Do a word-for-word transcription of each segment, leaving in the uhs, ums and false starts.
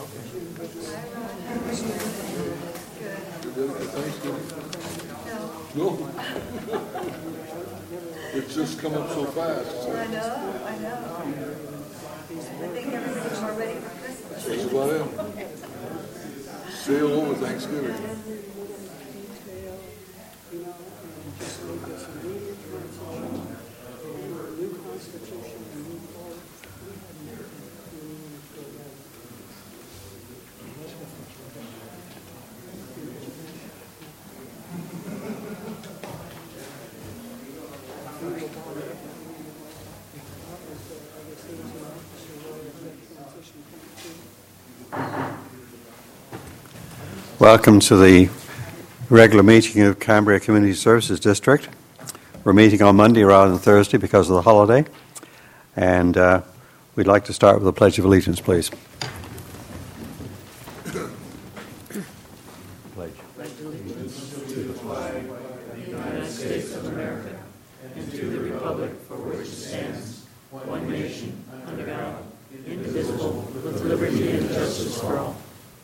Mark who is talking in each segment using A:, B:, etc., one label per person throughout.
A: No. It's just come up so fast. So.
B: I know, I know. I think everybody's more ready for Christmas.
A: That's about it. Sail over Thanksgiving.
C: Welcome to the regular meeting of Canberra Community Services District. We're meeting on Monday rather than Thursday because of the holiday. And uh, we'd like to start with the Pledge of Allegiance, please. Pledge.
D: Pledge allegiance to the flag of the United States of America and to the republic for which it stands, one nation, under God, indivisible, with liberty and justice for all.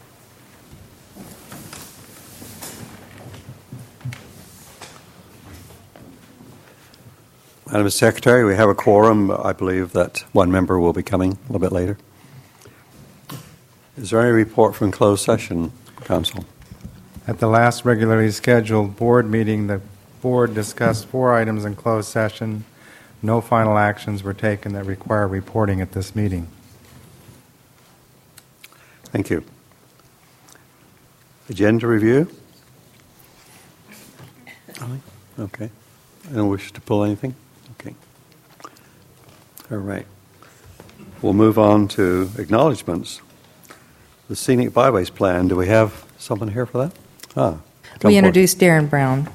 C: Madam Secretary, we have a quorum. I believe that one member will be coming a little bit later. Is there any report from closed session, Council?
E: At the last regularly scheduled board meeting, the board discussed four items in closed session. No final actions were taken that require reporting at this meeting.
C: Thank you. Agenda review? Okay. I don't wish to pull anything? Okay. All right. We'll move on to acknowledgements. The Scenic Byways Plan. Do we have someone here for that? Ah,
F: we introduced Darren Brown.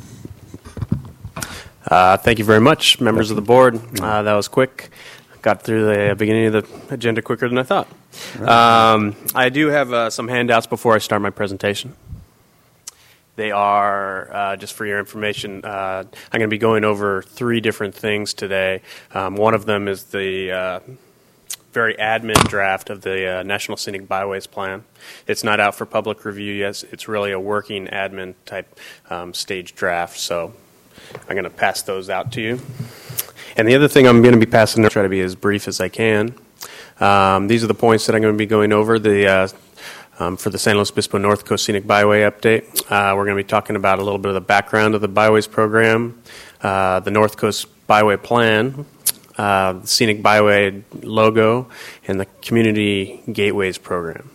G: Uh, thank you very much, members of the board. Uh, that was quick. Got through the beginning of the agenda quicker than I thought. Um, I do have uh, some handouts before I start my presentation. They are, uh, just for your information, uh, I'm going to be going over three different things today. Um, one of them is the uh, very admin draft of the uh, National Scenic Byways Plan. It's not out for public review yet. It's really a working admin type um, stage draft, so I'm going to pass those out to you. And the other thing I'm going to be passing, I'll try to be as brief as I can. Um, these are the points that I'm going to be going over. The uh, Um, for the San Luis Obispo North Coast Scenic Byway update. Uh, we're going to be talking about a little bit of the background of the Byways program, uh, the North Coast Byway Plan, uh, the Scenic Byway logo, and the Community Gateways program.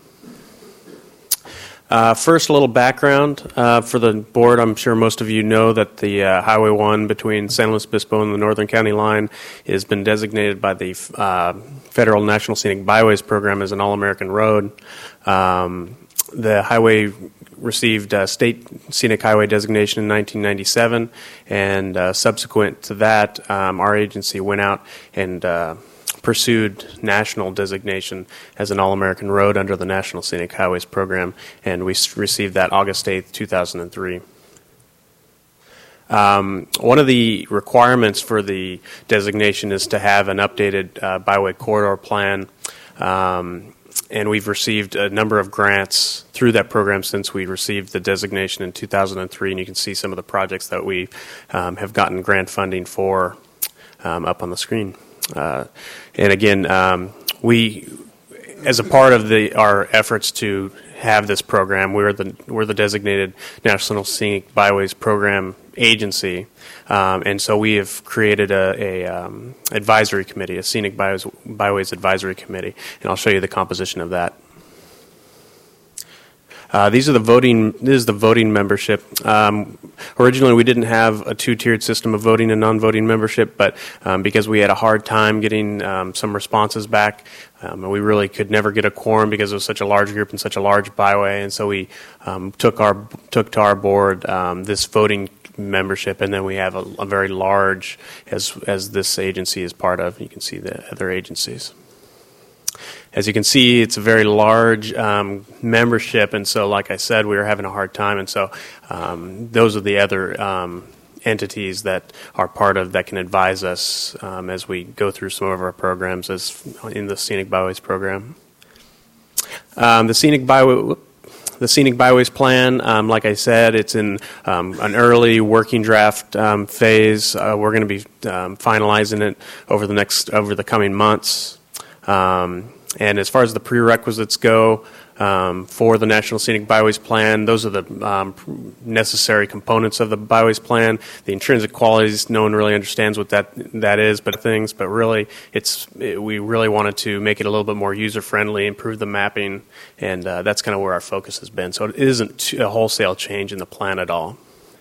G: Uh, first, a little background uh, for the board. I'm sure most of you know that the uh, Highway one between San Luis Obispo and the Northern County line has been designated by the uh, Federal National Scenic Byways Program as an All-American road. Um, the highway received uh, state scenic highway designation in nineteen ninety-seven, and uh, subsequent to that, um, our agency went out and uh, pursued national designation as an All-American road under the National Scenic Highways Program, and we received that August eighth, two thousand three. Um, one of the requirements for the designation is to have an updated uh, byway corridor plan, um, and we've received a number of grants through that program since we received the designation in two thousand three, and you can see some of the projects that we um, have gotten grant funding for um, up on the screen. Uh, and again, um, we, as a part of the our efforts to have this program, we're the we're the designated National Scenic Byways Program agency, um, and so we have created a, a um, advisory committee, a Scenic Byways, Byways Advisory Committee, and I'll show you the composition of that. Uh, these are the voting. This is the voting membership. Um, originally, we didn't have a two-tiered system of voting and non-voting membership, but um, because we had a hard time getting um, some responses back, um, and we really could never get a quorum because it was such a large group and such a large byway, and so we um, took our took to our board um, this voting membership, and then we have a, a very large, as as this agency is part of. You can see the other agencies. As you can see, it's a very large um, membership, and so, like I said, we were having a hard time, and so um, those are the other um, entities that are part of that can advise us um, as we go through some of our programs as in the Scenic Byways program. Um, the scenic byway. The Scenic Byways Plan, um, like I said, it's in um, an early working draft um, phase. Uh, we're going to be um, finalizing it over the next over the coming months. Um, and as far as the prerequisites go um, for the National Scenic Byways Plan, those are the um, necessary components of the Byways Plan. The intrinsic qualities, no one really understands what that that is, but things. But really, it's it, we really wanted to make it a little bit more user friendly, improve the mapping, and uh, that's kind of where our focus has been. So it isn't a wholesale change in the plan at all.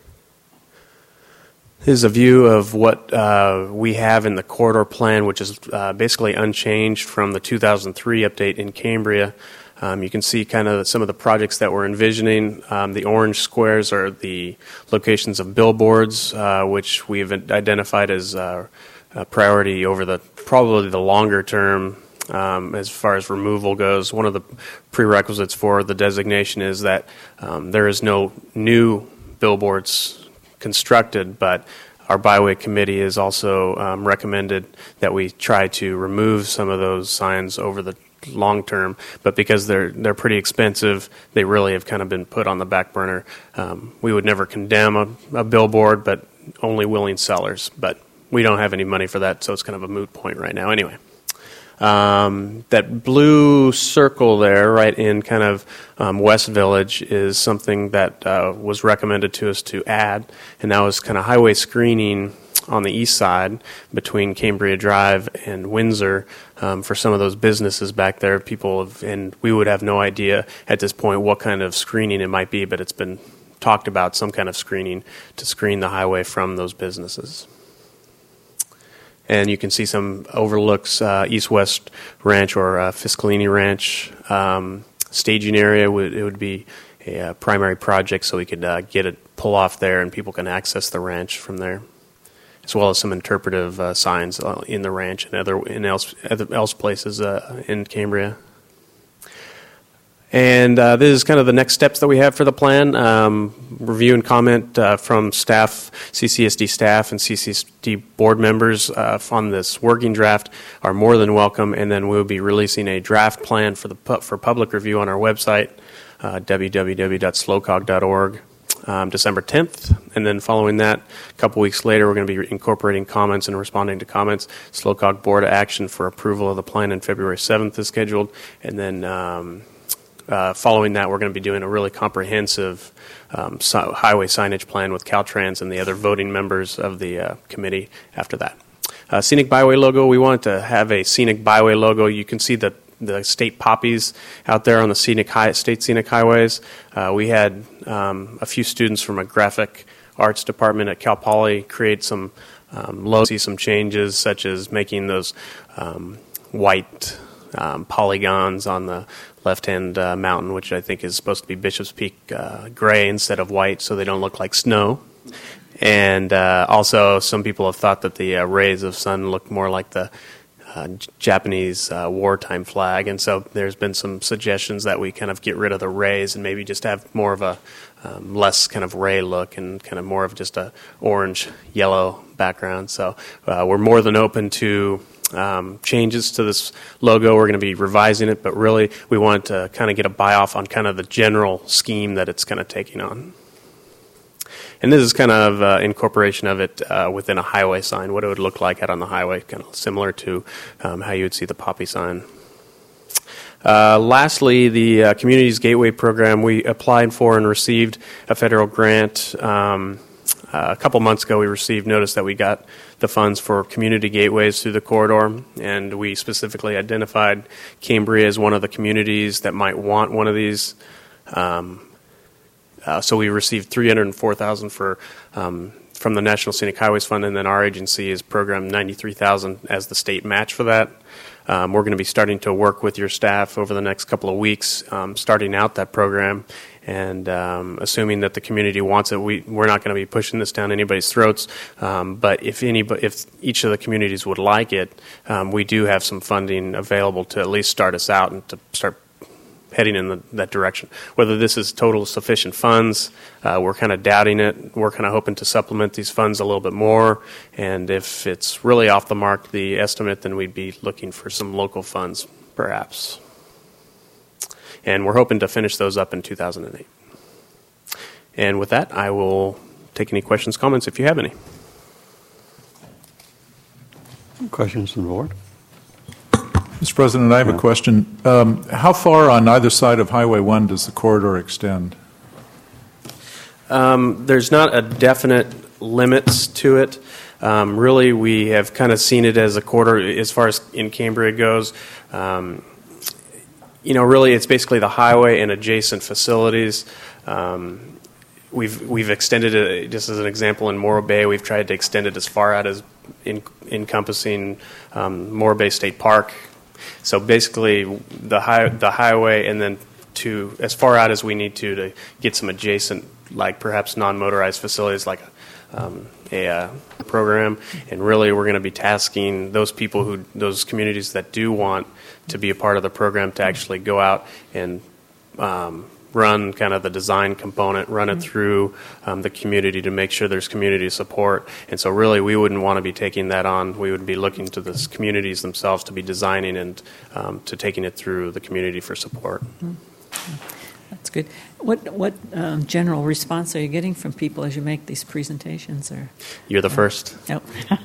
G: This is a view of what uh, we have in the corridor plan, which is uh, basically unchanged from the two thousand three update in Cambria. Um, you can see kind of some of the projects that we're envisioning. Um, the orange squares are the locations of billboards, uh, which we've identified as uh, a priority over the probably the longer term. Um, as far as removal goes, one of the prerequisites for the designation is that um, there is no new billboards constructed, but our byway committee has also um, recommended that we try to remove some of those signs over the long term, but because they're they're pretty expensive, they really have kind of been put on the back burner. Um, we would never condemn a, a billboard, but only willing sellers. But we don't have any money for that, so it's kind of a moot point right now. Anyway, um, that blue circle there, right in kind of um, West Village, is something that uh, was recommended to us to add, and that was kind of highway screening on the east side between Cambria Drive and Windsor um, for some of those businesses back there. People have, and we would have no idea at this point what kind of screening it might be, but it's been talked about, some kind of screening to screen the highway from those businesses. And you can see some overlooks, uh, East-West Ranch or uh, Fiscalini Ranch um, staging area. Would, it would be a uh, primary project, so we could uh, get it pull off there and people can access the ranch from there, as well as some interpretive uh, signs uh, in the ranch and other in else other else places uh, in Cambria. And uh, this is kind of the next steps that we have for the plan. Um, review and comment uh, from staff, C C S D staff and C C S D board members uh, on this working draft are more than welcome. And then we'll be releasing a draft plan for the pu- for public review on our website, uh, w w w dot slocog dot org. Um, December tenth, and then following that, a couple weeks later, we're going to be incorporating comments and responding to comments. SLOCOG Board action for approval of the plan on February seventh is scheduled, and then um, uh, following that, we're going to be doing a really comprehensive um, so highway signage plan with Caltrans and the other voting members of the uh, committee after that. Uh, Scenic Byway logo, we wanted to have a Scenic Byway logo. You can see the the state poppies out there on the scenic high, state scenic highways. Uh, we had um, a few students from a graphic arts department at Cal Poly create some um, low, see some changes, such as making those um, white um, polygons on the left-hand uh, mountain, which I think is supposed to be Bishop's Peak uh, gray instead of white, so they don't look like snow. And uh, also, some people have thought that the uh, rays of sun look more like the Uh, Japanese uh, wartime flag, and so there's been some suggestions that we kind of get rid of the rays and maybe just have more of a um, less kind of ray look and kind of more of just a orange yellow background. So uh, we're more than open to um, changes to this logo. We're going to be revising it, but really we wanted to kind of get a buy off on kind of the general scheme that it's kind of taking on. And this is kind of uh, incorporation of it uh, within a highway sign, what it would look like out on the highway, kind of similar to um, how you would see the poppy sign. Uh, lastly, the uh, Communities Gateway program, we applied for and received a federal grant. Um, uh, a couple months ago, we received notice that we got the funds for community gateways through the corridor, and we specifically identified Cambria as one of the communities that might want one of these. Um, Uh, so we received three hundred four thousand dollars for um, from the National Scenic Highways Fund, and then our agency has programmed ninety-three thousand dollars as the state match for that. Um, we're going to be starting to work with your staff over the next couple of weeks, um, starting out that program, and um, assuming that the community wants it, we, we're not going to be pushing this down anybody's throats. Um, but if any, if each of the communities would like it, um, we do have some funding available to at least start us out and to start heading in the, that direction. Whether this is total sufficient funds, uh, we're kind of doubting it. We're kind of hoping to supplement these funds a little bit more. And if it's really off the mark, the estimate, then we'd be looking for some local funds, perhaps. and we're hoping to finish those up in two thousand eight. And with that, I will take any questions, comments if you have any.
C: Questions from the board?
A: Mister President, I have a question. Um, how far on either side of Highway one does the corridor extend?
G: Um, there's not a definite limits to it. Um, really, we have kind of seen it as a corridor as far as in Cambria goes. Um, you know, really, it's basically the highway and adjacent facilities. Um, we've we've extended it, just as an example, in Morro Bay. We've tried to extend it as far out as in, encompassing um, Morro Bay State Park. So basically, the high, the highway, and then to as far out as we need to to get some adjacent, like perhaps non-motorized facilities, like um, a uh, program. And really, we're going to be tasking those people who, those communities that do want to be a part of the program, to actually go out and um, run kind of the design component, run it through um, the community to make sure there's community support. And so really, we wouldn't want to be taking that on. We would be looking to the communities themselves to be designing and um, to taking it through the community for support.
D: That's good. What what um, general response are you getting from people as you make these presentations? Or
G: You're the first.
D: oh,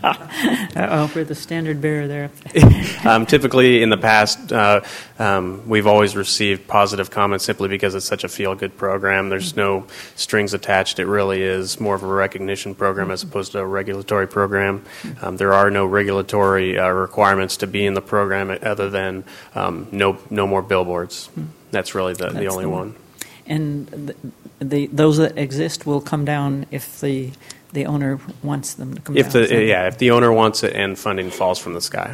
D: oh we're the standard bearer there.
G: um, typically, in the past, uh, um, we've always received positive comments simply because it's such a feel-good program. There's no strings attached. It really is more of a recognition program as opposed to a regulatory program. Um, there are no regulatory uh, requirements to be in the program other than um, no no more billboards. That's really the, the
D: That's
G: only
D: the
G: one.
D: And the, the those that exist will come down if the the owner wants them to come
G: If
D: down.
G: the
D: So-
G: yeah, if the owner wants it and funding falls from the sky.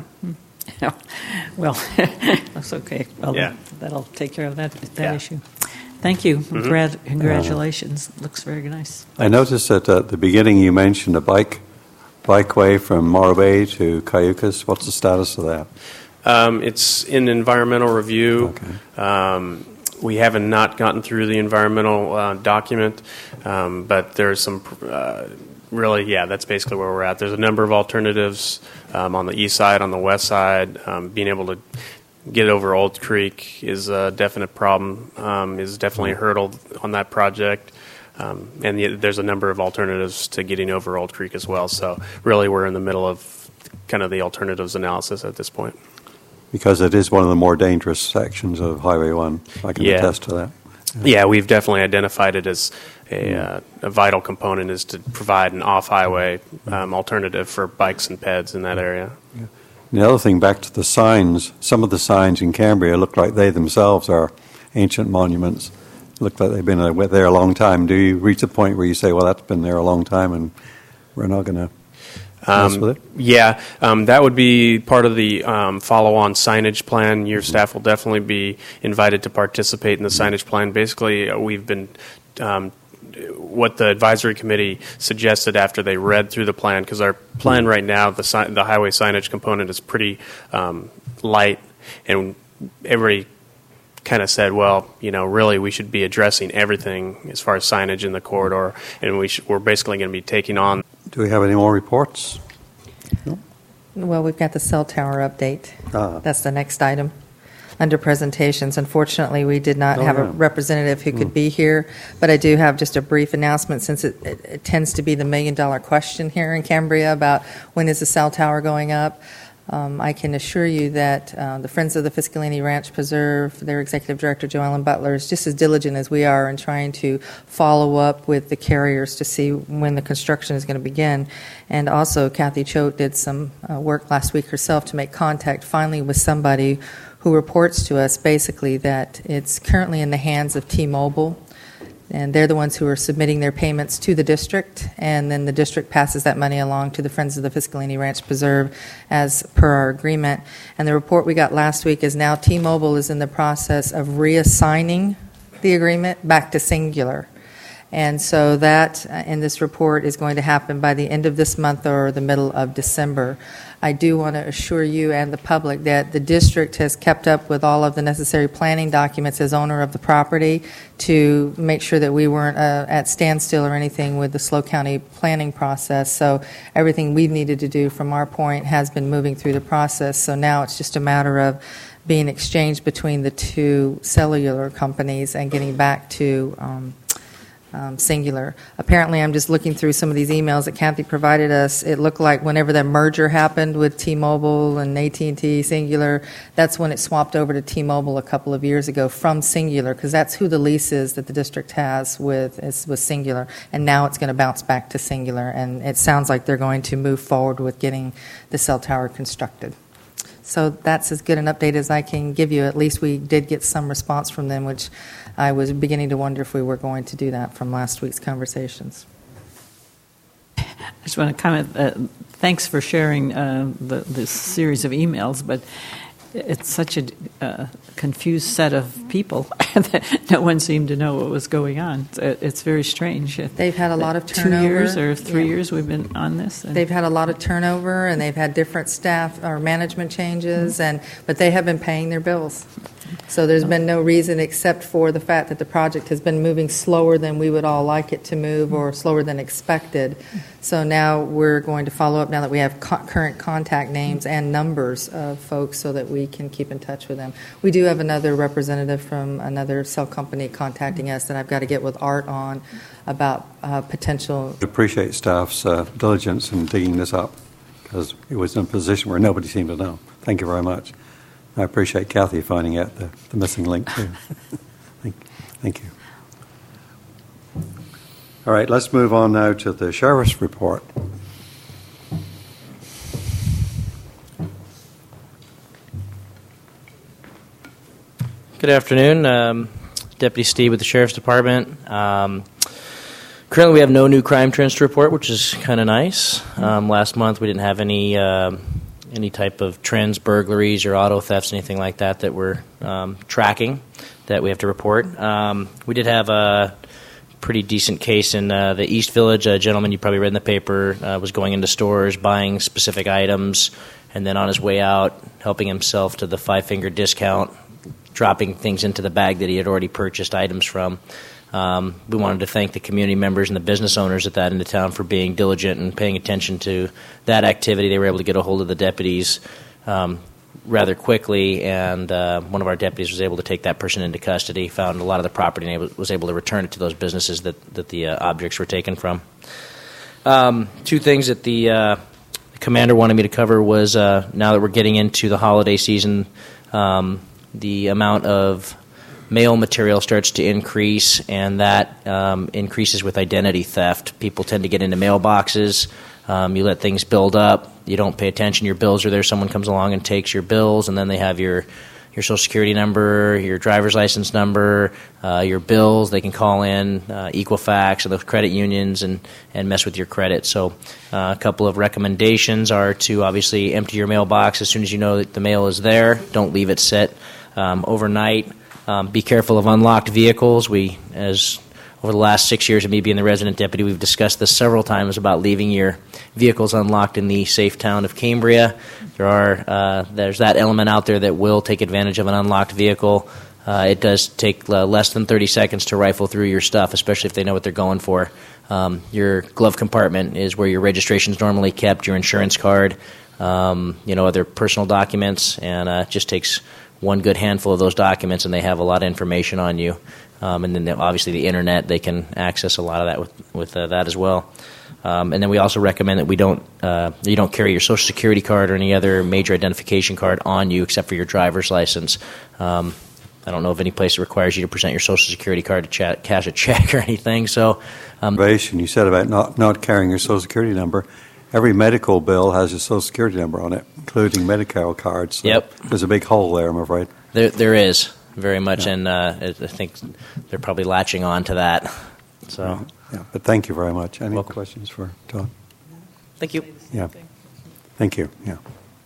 D: Well, that's okay. Well,
G: Yeah.
D: that'll take care of that that
G: Yeah.
D: issue. Thank you.
G: Mm-hmm.
D: Congrat- Congratulations. Looks very nice.
C: I noticed that at the beginning you mentioned a bike bikeway from Morro Bay to Cayucas. What's the status of that?
G: Um, it's in environmental review.
C: Okay.
G: Um, we haven't not gotten through the environmental uh, document, um, but there's some uh, really, yeah, that's basically where we're at. There's a number of alternatives um, on the east side, on the west side. Um, being able to get over Old Creek is a definite problem, um, is definitely a hurdle on that project. Um, and the, there's a number of alternatives to getting over Old Creek as well. So really, we're in the middle of kind of the alternatives analysis at this point.
C: Because it is one of the more dangerous sections of Highway one. I can
G: Yeah.
C: attest to that.
G: Yeah, we've definitely identified it as a, uh, a vital component is to provide an off-highway um, alternative for bikes and peds in that area.
C: The other thing, back to the signs, some of the signs in Cambria look like they themselves are ancient monuments. Look like they've been there a long time. Do you reach a point where you say, well, that's been there a long time and we're not going to mess
G: Um,
C: with it?
G: Yeah, um, that would be part of the um, follow-on signage plan. Your staff will definitely be invited to participate in the signage plan. Basically, uh, we've been um, what the advisory committee suggested after they read through the plan, because our plan right now, the si- the highway signage component is pretty um, light, and everybody kind of said, well, you know, really we should be addressing everything as far as signage in the corridor, and we should, we're basically going to be taking on.
C: Do we have any more reports?
F: Well, we've got the cell tower update.
C: Ah.
F: That's the next item under presentations. Unfortunately, we did not
C: Oh,
F: have a
C: yeah.
F: representative who could be here, but I do have just a brief announcement since it, it, it tends to be the million-dollar question here in Cambria about when is the cell tower going up. Um, I can assure you that uh, the Friends of the Fiscalini Ranch Preserve, their executive director, Jo Ellen Butler, is just as diligent as we are in trying to follow up with the carriers to see when the construction is going to begin. And also, Kathy Choate did some uh, work last week herself to make contact finally with somebody who reports to us basically that it's currently in the hands of T-Mobile. And they're the ones who are submitting their payments to the district, and then the district passes that money along to the Friends of the Fiscalini Ranch Preserve as per our agreement. And the report we got last week is now T-Mobile is in the process of reassigning the agreement back to Singular. And so that, uh, in this report, is going to happen by the end of this month or the middle of December. I do want to assure you and the public that the district has kept up with all of the necessary planning documents as owner of the property to make sure that we weren't uh, at standstill or anything with the SLO County planning process. So everything we've needed to do from our point has been moving through the process. So now it's just a matter of being exchanged between the two cellular companies and getting back to um, um, Singular. Apparently, I'm just looking through some of these emails that Kathy provided us. It looked like whenever that merger happened with T-Mobile and A T and T, Singular, that's when it swapped over to T-Mobile a couple of years ago from Singular, because that's who the lease is that the district has with, is with Singular. And now it's going to bounce back to Singular. And it sounds like they're going to move forward with getting the cell tower constructed. So that's as good an update as I can give you. At least we did get some response from them, which I was beginning to wonder if we were going to do that from last week's conversations.
D: I just want to comment, uh, thanks for sharing uh, the, this series of emails, but it's such a uh, confused set of people that no one seemed to know what was going on. It's, it's very strange.
F: They've had a lot of turnover.
D: Two years or three
F: Yeah.
D: years we've been on this. And
F: They've had a lot of turnover, and they've had different staff or management changes, and but they have been paying their bills. So there's been no reason except for the fact that the project has been moving slower than we would all like it to move, or slower than expected. So now we're going to follow up now that we have co- current contact names and numbers of folks so that we can keep in touch with them. We do have another representative from another cell company contacting us that I've got to get with Art on about uh, potential.
C: I appreciate staff's uh, diligence in digging this up, because it was in a position where nobody seemed to know. Thank you very much. I appreciate Kathy finding out the, the missing link, too. thank, thank you. All right, let's move on now to the Sheriff's report.
H: Good afternoon. Um, Deputy Steve with the Sheriff's Department. Um, currently, we have no new crime trends to report, which is kind of nice. Um, last month, we didn't have any... Uh, any type of trends, burglaries or auto thefts, anything like that that we're um, tracking that we have to report. Um, we did have a pretty decent case in uh, the East Village. A gentleman, you probably read in the paper, uh, was going into stores, buying specific items, and then on his way out, helping himself to the five-finger discount, dropping things into the bag that he had already purchased items from. Um, we wanted to thank the community members and the business owners at that end of town for being diligent and paying attention to that activity. They were able to get a hold of the deputies um, rather quickly, and uh, one of our deputies was able to take that person into custody, found a lot of the property, and able, was able to return it to those businesses that, that the uh, objects were taken from. Um, two things that the, uh, the commander wanted me to cover was uh, now that we're getting into the holiday season, um, the amount of mail material starts to increase, and that um, increases with identity theft. People tend to get into mailboxes. Um, you let things build up. You don't pay attention. Your bills are there. Someone comes along and takes your bills, and then they have your your Social Security number, your driver's license number, uh, your bills. They can call in uh, Equifax or the credit unions and, and mess with your credit. So uh, a couple of recommendations are to obviously empty your mailbox as soon as you know that the mail is there. Don't leave it sit um, overnight. Um, be careful of unlocked vehicles. We, as over the last six years of me being the resident deputy, we've discussed this several times about leaving your vehicles unlocked in the safe town of Cambria. There are uh, there's that element out there that will take advantage of an unlocked vehicle. Uh, it does take uh, less than thirty seconds to rifle through your stuff, especially if they know what they're going for. Um, your glove compartment is where your registration is normally kept, your insurance card, um, you know, other personal documents, and uh, it just takes one good handful of those documents, and they have a lot of information on you. Um, and then the, obviously the internet, they can access a lot of that with, with uh, that as well. Um, and then we also recommend that we don't uh, you don't carry your Social Security card or any other major identification card on you except for your driver's license. Um, I don't know of any place that requires you to present your Social Security card to chat, cash a check or anything. So, um,
C: You said about not, not carrying your Social Security number. Every medical bill has a Social Security number on it, including Medicare cards. So
H: yep.
C: There's a big hole there, I'm afraid.
H: There, there is, very much,
C: yeah.
H: and uh, I think they're probably latching on to that. So,
C: yeah. yeah. But thank you very much. Any
H: Welcome.
C: questions for Todd?
H: Thank you.
C: Yeah. Thank you. Yeah.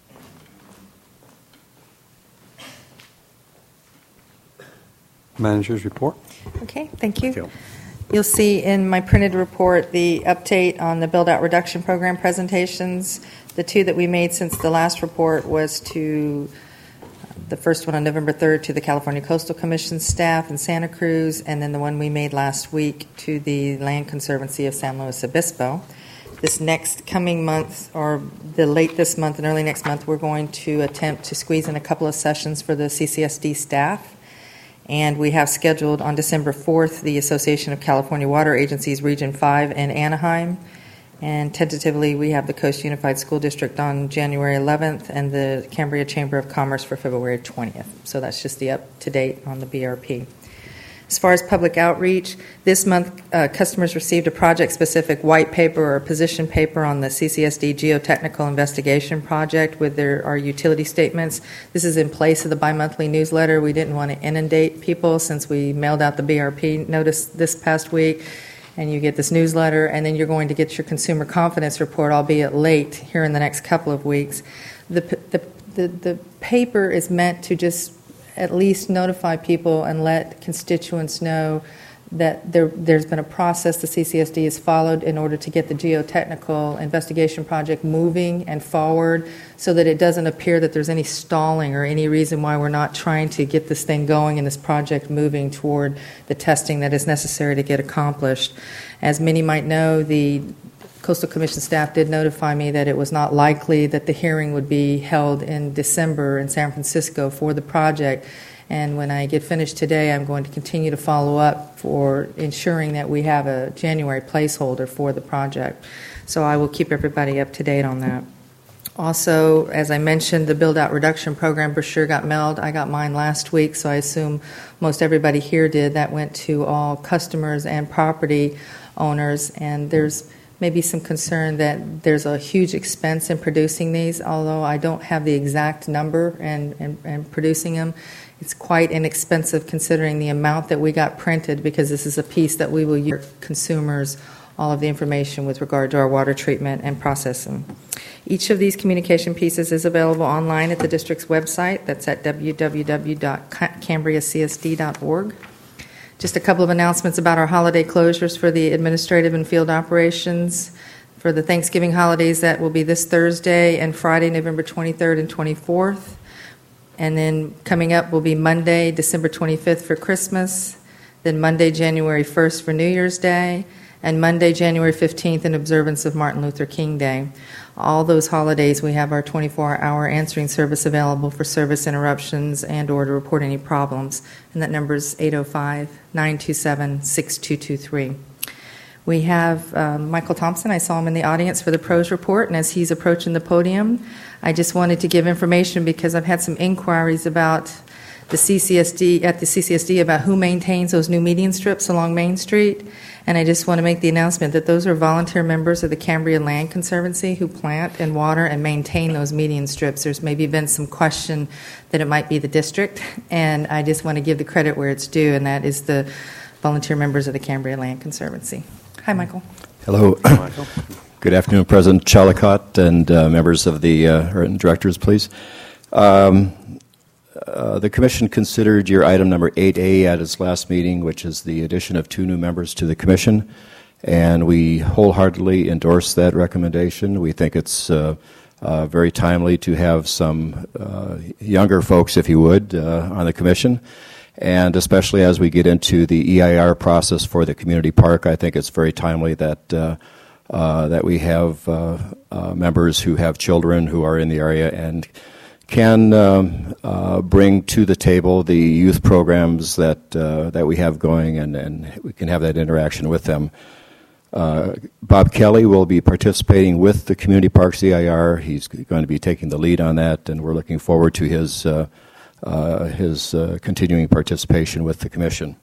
C: Manager's report.
F: Okay, thank you.
C: Thank you.
F: You'll see in my printed report the update on the build-out reduction program presentations. The two that we made since the last report was to the first one on November third to the California Coastal Commission staff in Santa Cruz, and then the one we made last week to the Land Conservancy of San Luis Obispo. this next coming month, or the late this month and early next month, we're going to attempt to squeeze in a couple of sessions for the C C S D staff. And we have scheduled on December fourth the Association of California Water Agencies Region five in Anaheim. And tentatively, we have the Coast Unified School District on January eleventh and the Cambria Chamber of Commerce for February twentieth. So that's just the up-to-date on the B R P. As far as public outreach, this month uh, customers received a project-specific white paper or position paper on the C C S D Geotechnical Investigation Project with their, our utility statements. This is in place of the bi-monthly newsletter. We didn't want to inundate people since we mailed out the B R P notice this past week. And you get this newsletter, and then you're going to get your consumer confidence report, albeit late, here in the next couple of weeks. The, the, the, the paper is meant to just at least notify people and let constituents know that there, there's been a process the C C S D has followed in order to get the geotechnical investigation project moving and forward, so that it doesn't appear that there's any stalling or any reason why we're not trying to get this thing going and this project moving toward the testing that is necessary to get accomplished. As many might know, the Coastal Commission staff did notify me that it was not likely that the hearing would be held in December in San Francisco for the project. And when I get finished today, I'm going to continue to follow up for ensuring that we have a January placeholder for the project. So I will keep everybody up to date on that. Also, as I mentioned, the build-out reduction program brochure got mailed. I got mine last week, so I assume most everybody here did. That went to all customers and property owners, and there's maybe some concern that there's a huge expense in producing these, although I don't have the exact number and, and, and producing them. It's quite inexpensive considering the amount that we got printed, because this is a piece that we will use for consumers, all of the information with regard to our water treatment and processing. Each of these communication pieces is available online at the district's website. That's at w w w dot cambria c s d dot org. Just a couple of announcements about our holiday closures for the administrative and field operations. For the Thanksgiving holidays, that will be this Thursday and Friday, November twenty-third and twenty-fourth. And then coming up will be Monday, December twenty-fifth for Christmas, then Monday, January first for New Year's Day, and Monday, January fifteenth in observance of Martin Luther King Day. All those holidays, we have our twenty-four hour answering service available for service interruptions and or to report any problems, and that number is eight oh five, nine two seven, six two two three. We have um, Michael Thompson. I saw him in the audience for the pros report, and as he's approaching the podium, I just wanted to give information because I've had some inquiries about the C C S D, at the C C S D, about who maintains those new median strips along Main Street. And I just want to make the announcement that those are volunteer members of the Cambria Land Conservancy who plant and water and maintain those median strips. There's maybe been some question that it might be the district, and I just want to give the credit where it's due, and that is the volunteer members of the Cambria Land Conservancy. Hi, Michael.
I: Hello.
C: Michael.
I: Good afternoon, President Chillicott and uh, members of the uh, or directors, please. Um, Uh, the Commission considered your item number eight A at its last meeting, which is the addition of two new members to the Commission, and we wholeheartedly endorse that recommendation. We think it's uh, uh, very timely to have some uh, younger folks, if you would, uh, on the Commission, and especially as we get into the E I R process for the community park, I think it's very timely that uh, uh, that we have uh, uh, members who have children who are in the area and can um, uh, bring to the table the youth programs that uh, that we have going, and, and we can have that interaction with them. Uh, Bob Kelly will be participating with the Community Parks E I R. He's going to be taking the lead on that, and we're looking forward to his uh, uh, his uh, continuing participation with the Commission.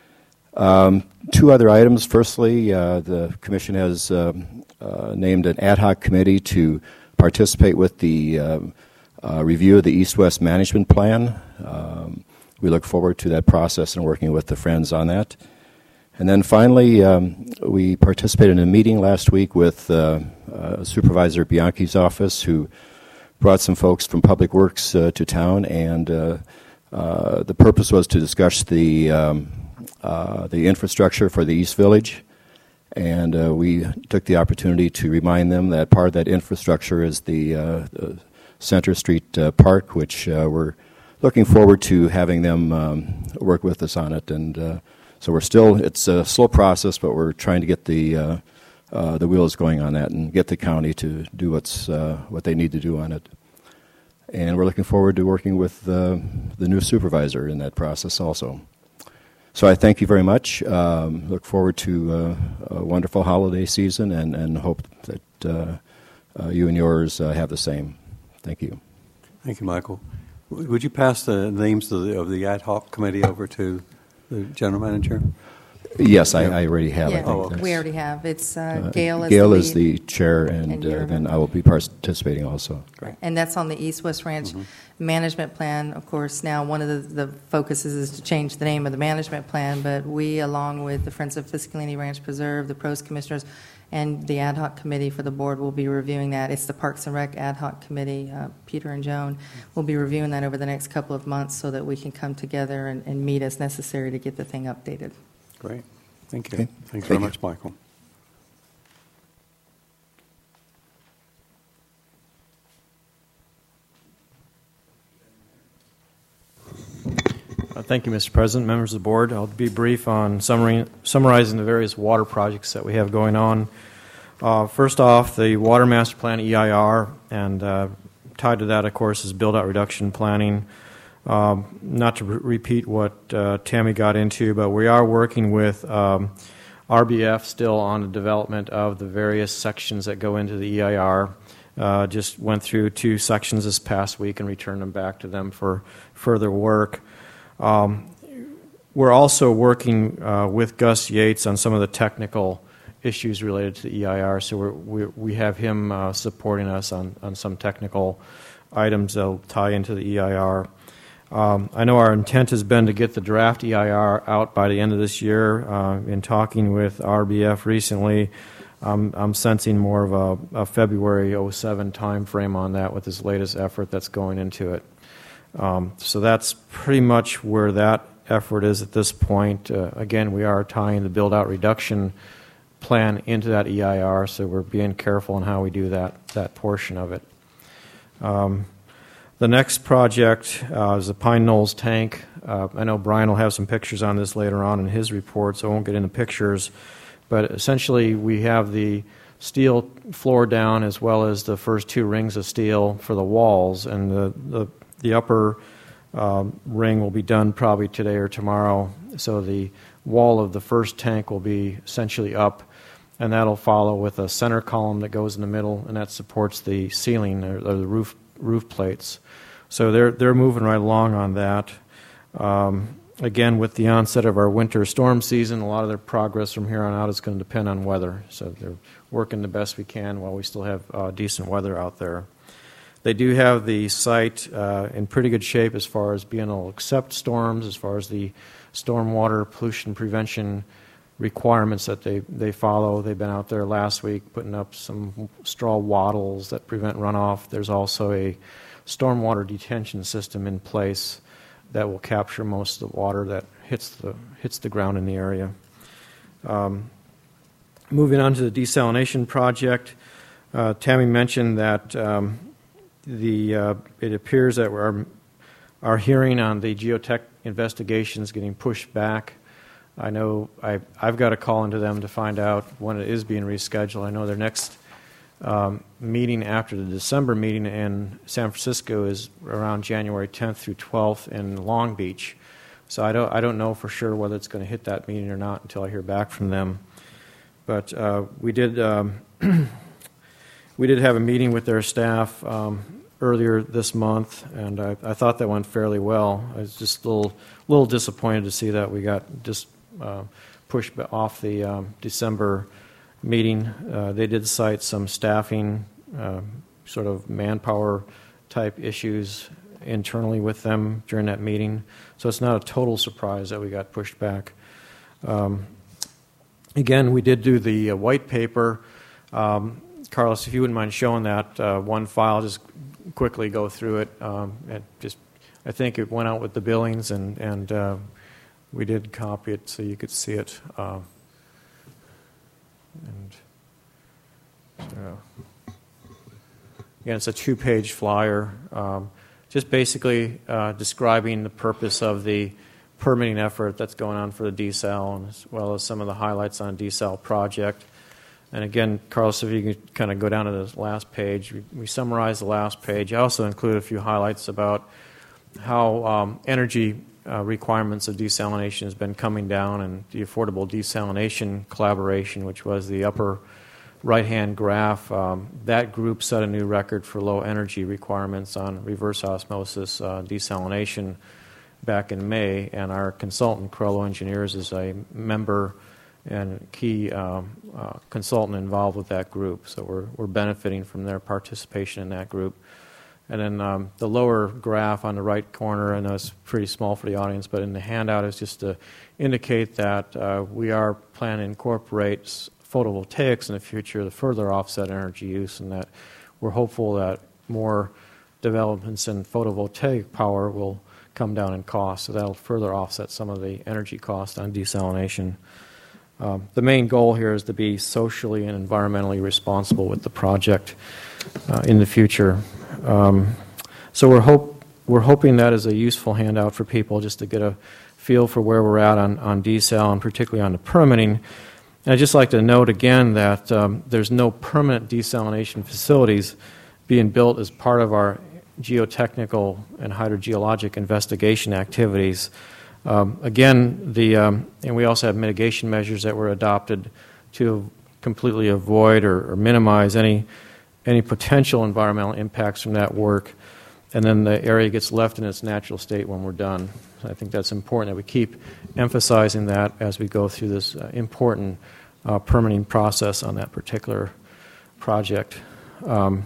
I: Um, two other items. Firstly, uh, the Commission has um, uh, named an ad hoc committee to participate with the um, Uh, review of the East-West Management Plan. Um, we look forward to that process and working with the Friends on that. And then finally, um, we participated in a meeting last week with uh, uh, Supervisor Bianchi's office, who brought some folks from Public Works uh, to town, and uh, uh, the purpose was to discuss the, um, uh, the infrastructure for the East Village. And uh, we took the opportunity to remind them that part of that infrastructure is the, uh, the Center Street uh, Park, which uh, we're looking forward to having them um, work with us on it. And uh, so we're still, it's a slow process, but we're trying to get the uh, uh, the wheels going on that and get the county to do what's uh, what they need to do on it. And we're looking forward to working with uh, the new supervisor in that process also. So I thank you very much. Um, look forward to uh, a wonderful holiday season, and, and hope that uh, uh, you and yours uh, have the same. Thank you.
C: Thank you, Michael. W- Would you pass the names of the, of the ad hoc committee over to the general manager?
I: Yes, I, I already have. I
F: Yeah,
I: think
C: Oh, okay.
I: that's-
F: we already have. It's uh,
I: uh,
F: Gail as
I: Gail
F: the
I: is
F: lead.
I: the chair, and,
F: And
I: uh,
F: you're-
I: then I will be participating also.
F: Right. And that's on the East West Ranch Management Plan. Of course, now one of the, the focuses is to change the name of the management plan, but we, along with the Friends of Fiscalini Ranch Preserve, the Pros Commissioners, and the ad hoc committee for the board will be reviewing that. It's the Parks and Rec ad hoc committee. Uh, Peter and Joan will be reviewing that over the next couple of months so that we can come together and, and meet as necessary to get the thing updated.
C: Great. Thank you.
I: Okay.
C: Thanks
I: Thank
C: very
I: you.
C: much, Michael.
J: Uh, Thank you, Mister President, members of the board. I'll be brief on summary, summarizing the various water projects that we have going on. Uh, first off, the Water Master Plan E I R, and uh, tied to that, of course, is build-out reduction planning. Um, not to re- repeat what uh, Tammy got into, but we are working with um, R B F still on the development of the various sections that go into the E I R. Uh, just went through two sections this past week and returned them back to them for further work. Um, we're also working uh, with Gus Yates on some of the technical issues related to the E I R, so we're, we we have him uh, supporting us on, on some technical items that will tie into the E I R. Um, I know our intent has been to get the draft E I R out by the end of this year. Uh, in talking with R B F recently, um, I'm sensing more of a, a February oh seven time frame on that with this latest effort that's going into it. Um, so that's pretty much where that effort is at this point. Uh, again, we are tying the build-out reduction plan into that E I R, so we're being careful on how we do that, that portion of it. Um, the next project uh, is the Pine Knolls tank. Uh, I know Brian will have some pictures on this later on in his report, so I won't get into pictures. But essentially, we have the steel floor down as well as the first two rings of steel for the walls, and the, the The upper um, ring will be done probably today or tomorrow. So the wall of the first tank will be essentially up, and that'll follow with a center column that goes in the middle, and that supports the ceiling or, or the roof roof plates. So they're they're moving right along on that. Um, again, with the onset of our winter storm season, a lot of their progress from here on out is going to depend on weather. So they're working the best we can while we still have uh, decent weather out there. They do have the site uh, in pretty good shape as far as being able to accept storms, as far as the stormwater pollution prevention requirements that they, they follow. They've been out there last week putting up some straw wattles that prevent runoff. There's also a stormwater detention system in place that will capture most of the water that hits the, hits the ground in the area. Um, moving on to the desalination project, uh, Tammy mentioned that um, The uh, it appears that our our hearing on the geotech investigation is getting pushed back. I know I I've got to call into them to find out when it is being rescheduled. I know their next um, meeting after the December meeting in San Francisco is around January tenth through twelfth in Long Beach. So I don't I don't know for sure whether it's going to hit that meeting or not until I hear back from them. But uh, we did. Um, We did have a meeting with their staff um, earlier this month, and I, I thought that went fairly well. I was just a little, little disappointed to see that we got just uh, pushed off the um, December meeting. Uh, they did cite some staffing, uh, sort of manpower type issues internally with them during that meeting. So it's not a total surprise that we got pushed back. Um, again, we did do the uh, white paper. Um, Carlos, if you wouldn't mind showing that uh, one file, just quickly go through it. Um, and just, I think it went out with the billings, and and uh, we did copy it so you could see it. Uh, and so, again, it's a two-page flyer, um, just basically uh, describing the purpose of the permitting effort that's going on for the desal, and as well as some of the highlights on a desal project. And again, Carlos, if you could kind of go down to the last page, we, we summarized the last page. I also include a few highlights about how um, energy uh, requirements of desalination has been coming down, and the Affordable Desalination Collaboration, which was the upper right-hand graph, um, that group set a new record for low energy requirements on reverse osmosis uh, desalination back in May, and our consultant, Corello Engineers, is a member and key um, uh, consultant involved with that group. So we're, we're benefiting from their participation in that group. And then um, the lower graph on the right corner, I know it's pretty small for the audience, but in the handout is just to indicate that uh, we are planning to incorporate photovoltaics in the future to further offset energy use, and that we're hopeful that more developments in photovoltaic power will come down in cost, so that'll further offset some of the energy cost on desalination. Um, the main goal here is to be socially and environmentally responsible with the project uh, in the future. Um, so we're hope we're hoping that is a useful handout for people just to get a feel for where we're at on, on desal, and particularly on the permitting. And I'd just like to note again that um, there's no permanent desalination facilities being built as part of our geotechnical and hydrogeologic investigation activities. Um, again, the um, and we also have mitigation measures that were adopted to completely avoid or, or minimize any any potential environmental impacts from that work, and then the area gets left in its natural state when we're done. So I think that's important that we keep emphasizing that as we go through this uh, important uh, permitting process on that particular project. Um,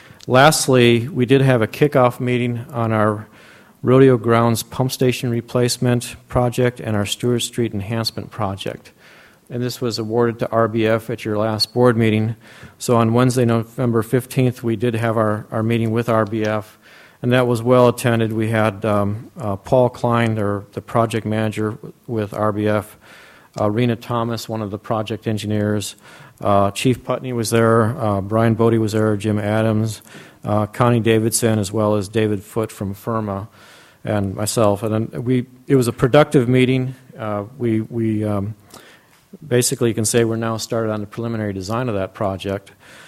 J: lastly, we did have a kickoff meeting on our Rodeo Grounds pump station replacement project and our Stewart Street enhancement project. And this was awarded to R B F at your last board meeting. So on Wednesday, November fifteenth, we did have our, our meeting with R B F, and that was well attended. We had um, uh, Paul Klein, or the project manager with R B F, uh, Rena Thomas, one of the project engineers, uh, Chief Putney was there, uh, Brian Bodie was there, Jim Adams, uh, Connie Davidson, as well as David Foote from Firma, and myself. And then we, it was a productive meeting. Uh, we we um, basically, you can say we're now started on the preliminary design of that project.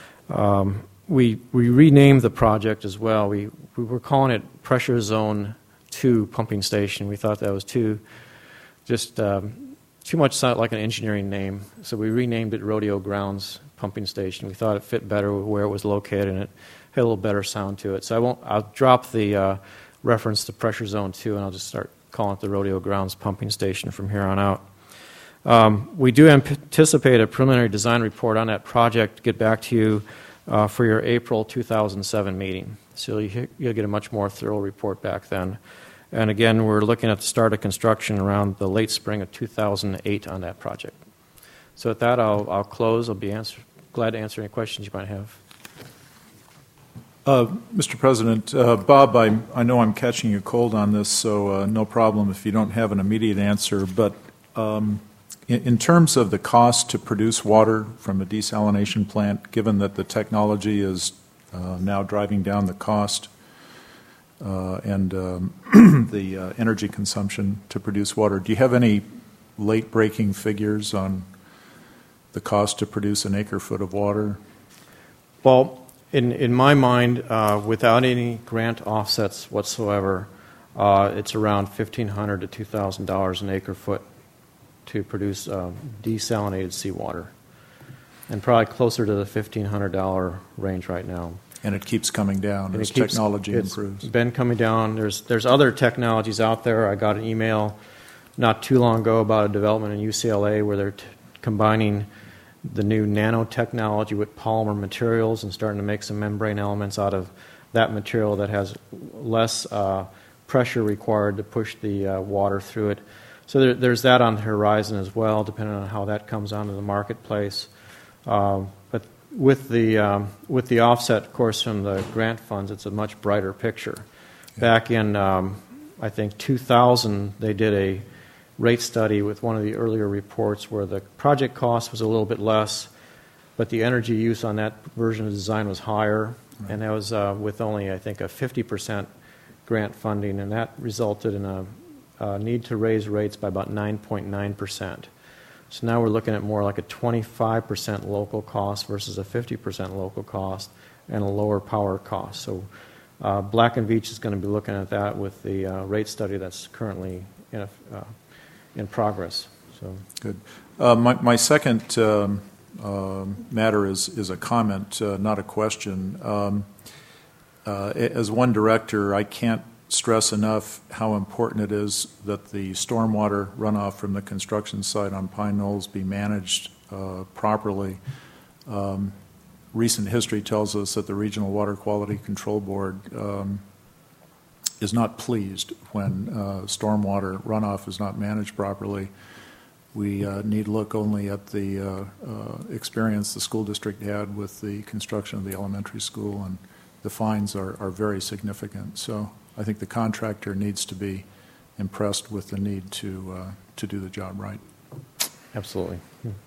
J: Um, we we renamed the project as well. We we were calling it Pressure Zone Two Pumping Station. We thought that was too just um, too much like an engineering name, so we renamed it Rodeo Grounds Pumping Station. We thought it fit better where it was located, and it had a little better sound to it. So I won't. I'll drop the uh, reference to Pressure Zone Two, and I'll just start calling it the Rodeo Grounds Pumping Station from here on out. Um, we do anticipate a preliminary design report on that project to get back to you uh, for your April two thousand seven meeting. So you, you'll get a much more thorough report back then. And again, we're looking at the start of construction around the late spring of two thousand eight on that project. So with that, I'll, I'll close. I'll be answer, glad to answer any questions you might have.
A: Uh, Mister President, uh, Bob, I, I know I'm catching you cold on this, so uh, no problem if you don't have an immediate answer. But um, in, in terms of the cost to produce water from a desalination plant, given that the technology is uh, now driving down the cost uh, and um, the uh, energy consumption to produce water, do you have any late-breaking figures on the cost to produce an acre-foot of water?
J: Well, In, in my mind, uh, without any grant offsets whatsoever, uh, it's around fifteen hundred dollars to two thousand dollars an acre foot to produce uh, desalinated seawater, and probably closer to the fifteen hundred dollars range right now.
A: And it keeps coming down
J: And
A: as
J: it keeps,
A: technology
J: it's
A: improves.
J: It's been coming down. There's, there's other technologies out there. I got an email not too long ago about a development in U C L A where they're t- combining the new nanotechnology with polymer materials and starting to make some membrane elements out of that material that has less uh, pressure required to push the uh, water through it. So there, there's that on the horizon as well, depending on how that comes onto the marketplace. Um, but with the um, with the offset, of course, from the grant funds, it's a much brighter picture. Back in, um, I think, two thousand, they did a rate study with one of the earlier reports where the project cost was a little bit less, but the energy use on that version of the design was higher, right. And that was uh, with only, I think, a fifty percent grant funding, and that resulted in a, a need to raise rates by about nine point nine percent. So now we're looking at more like a twenty-five percent local cost versus a fifty percent local cost and a lower power cost. So uh, Black and Veatch is going to be looking at that with the uh, rate study that's currently in, a, uh, in progress. So
A: Good. Uh, my, my second um, uh, matter is, is a comment, uh, not a question. Um, uh, as one director, I can't stress enough how important it is that the stormwater runoff from the construction site on Pine Knolls be managed uh, properly. Um, recent history tells us that the Regional Water Quality Control Board um, is not pleased when uh, stormwater runoff is not managed properly. We uh, need look only at the uh, uh, experience the school district had with the construction of the elementary school, and the fines are, are very significant. So I think the contractor needs to be impressed with the need to uh, to do the job right.
J: absolutely.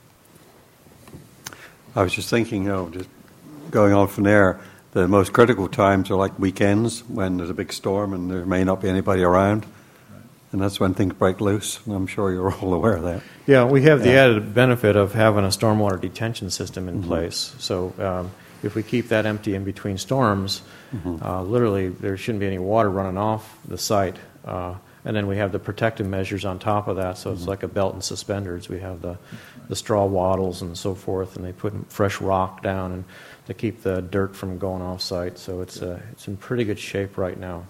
C: I was just thinking, you know, just going on from there, the most critical times are like weekends when there's a big storm and there may not be anybody around. And that's when things break loose. And I'm sure you're all aware of that.
J: Yeah, we have the
C: Yeah.
J: added benefit of having a stormwater detention system in
C: Mhm.
J: place. So um, if we keep that empty in between storms,
C: Mhm.
J: uh, literally there shouldn't be any water running off the site. Uh, and then we have the protective measures on top of that. So it's like a belt and suspenders. We have the, the straw wattles and so forth, and they put fresh rock down and to keep the dirt from going off site. So it's uh, it's in pretty good shape right now.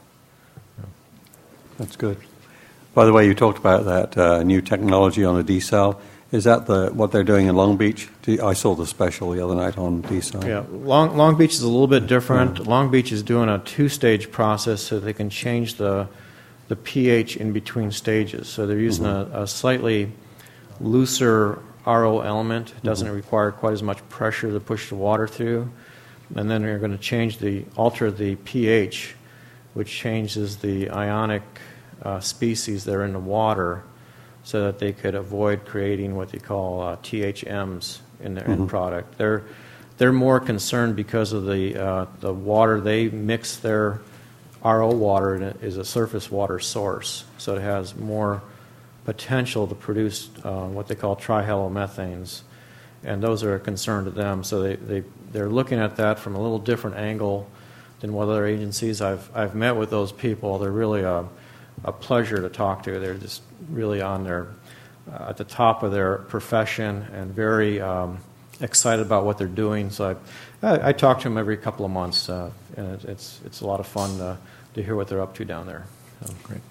C: That's good. By the way, you talked about that uh, new technology on a desal. Is that the what they're doing in Long Beach? Do- I saw the special the other night on desal.
J: Yeah, Long, Long Beach is a little bit different. Long Beach is doing a two-stage process so they can change the the pH in between stages. So they're using
C: Mhm.
J: a, a slightly looser R O element. It doesn't
C: Mhm.
J: require quite as much pressure to push the water through. And then they're going to change the alter the pH, which changes the ionic uh, species that are in the water, so that they could avoid creating what they call uh, T H Ms in their end
C: Mhm.
J: product. They're they're more concerned because of the uh, the water they mix their R O water in it is a surface water source, so it has more potential to produce uh, what they call trihalomethanes, and those are a concern to them. So they, they they're looking at that from a little different angle than what other agencies. I've I've met with those people. They're really a a pleasure to talk to. They're just really on their uh, at the top of their profession and very um, excited about what they're doing. So I, I, I talk to them every couple of months, uh, and it, it's it's a lot of fun to, to hear what they're up to down there. So.
A: Great.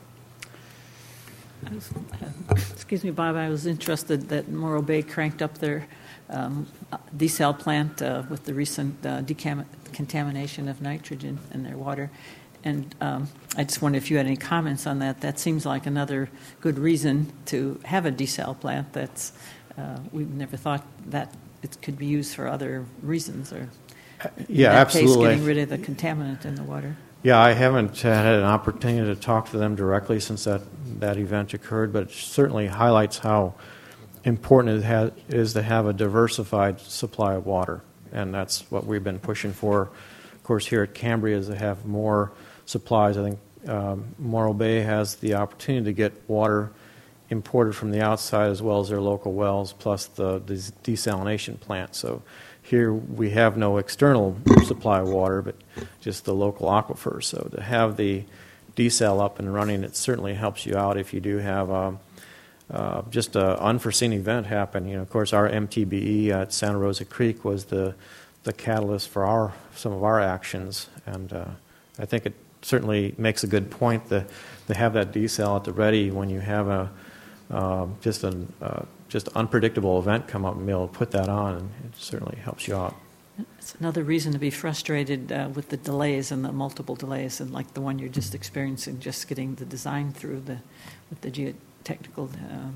D: I was, uh, excuse me, Bob, I was interested that Morro Bay cranked up their um, desal plant uh, with the recent uh, decam- contamination of nitrogen in their water. And um, I just wondered if you had any comments on that. That seems like another good reason to have a desal plant. That's uh, we've never thought that it could be used for other reasons, or
J: Yeah,
D: in that
J: absolutely.
D: case, getting rid of the contaminant in the water.
J: Yeah, I haven't had an opportunity to talk to them directly since that, that event occurred, but it certainly highlights how important it has, is to have a diversified supply of water, and that's what we've been pushing for. Of course, here at Cambria is to have more supplies. I think um, Morro Bay has the opportunity to get water imported from the outside as well as their local wells, plus the, the desalination plant. So here we have no external supply of water, but just the local aquifer. So to have the desal up and running, it certainly helps you out if you do have um, uh, just an unforeseen event happen. You know, of course, our M T B E at Santa Rosa Creek was the the catalyst for our some of our actions, and uh, I think it certainly makes a good point to, to have that desal at the ready when you have a uh, just an uh, just unpredictable event come up and be able to put that on, and it certainly helps you out.
D: It's another reason to be frustrated uh, with the delays and the multiple delays, and like the one you're just experiencing, just getting the design through the with the geotechnical uh,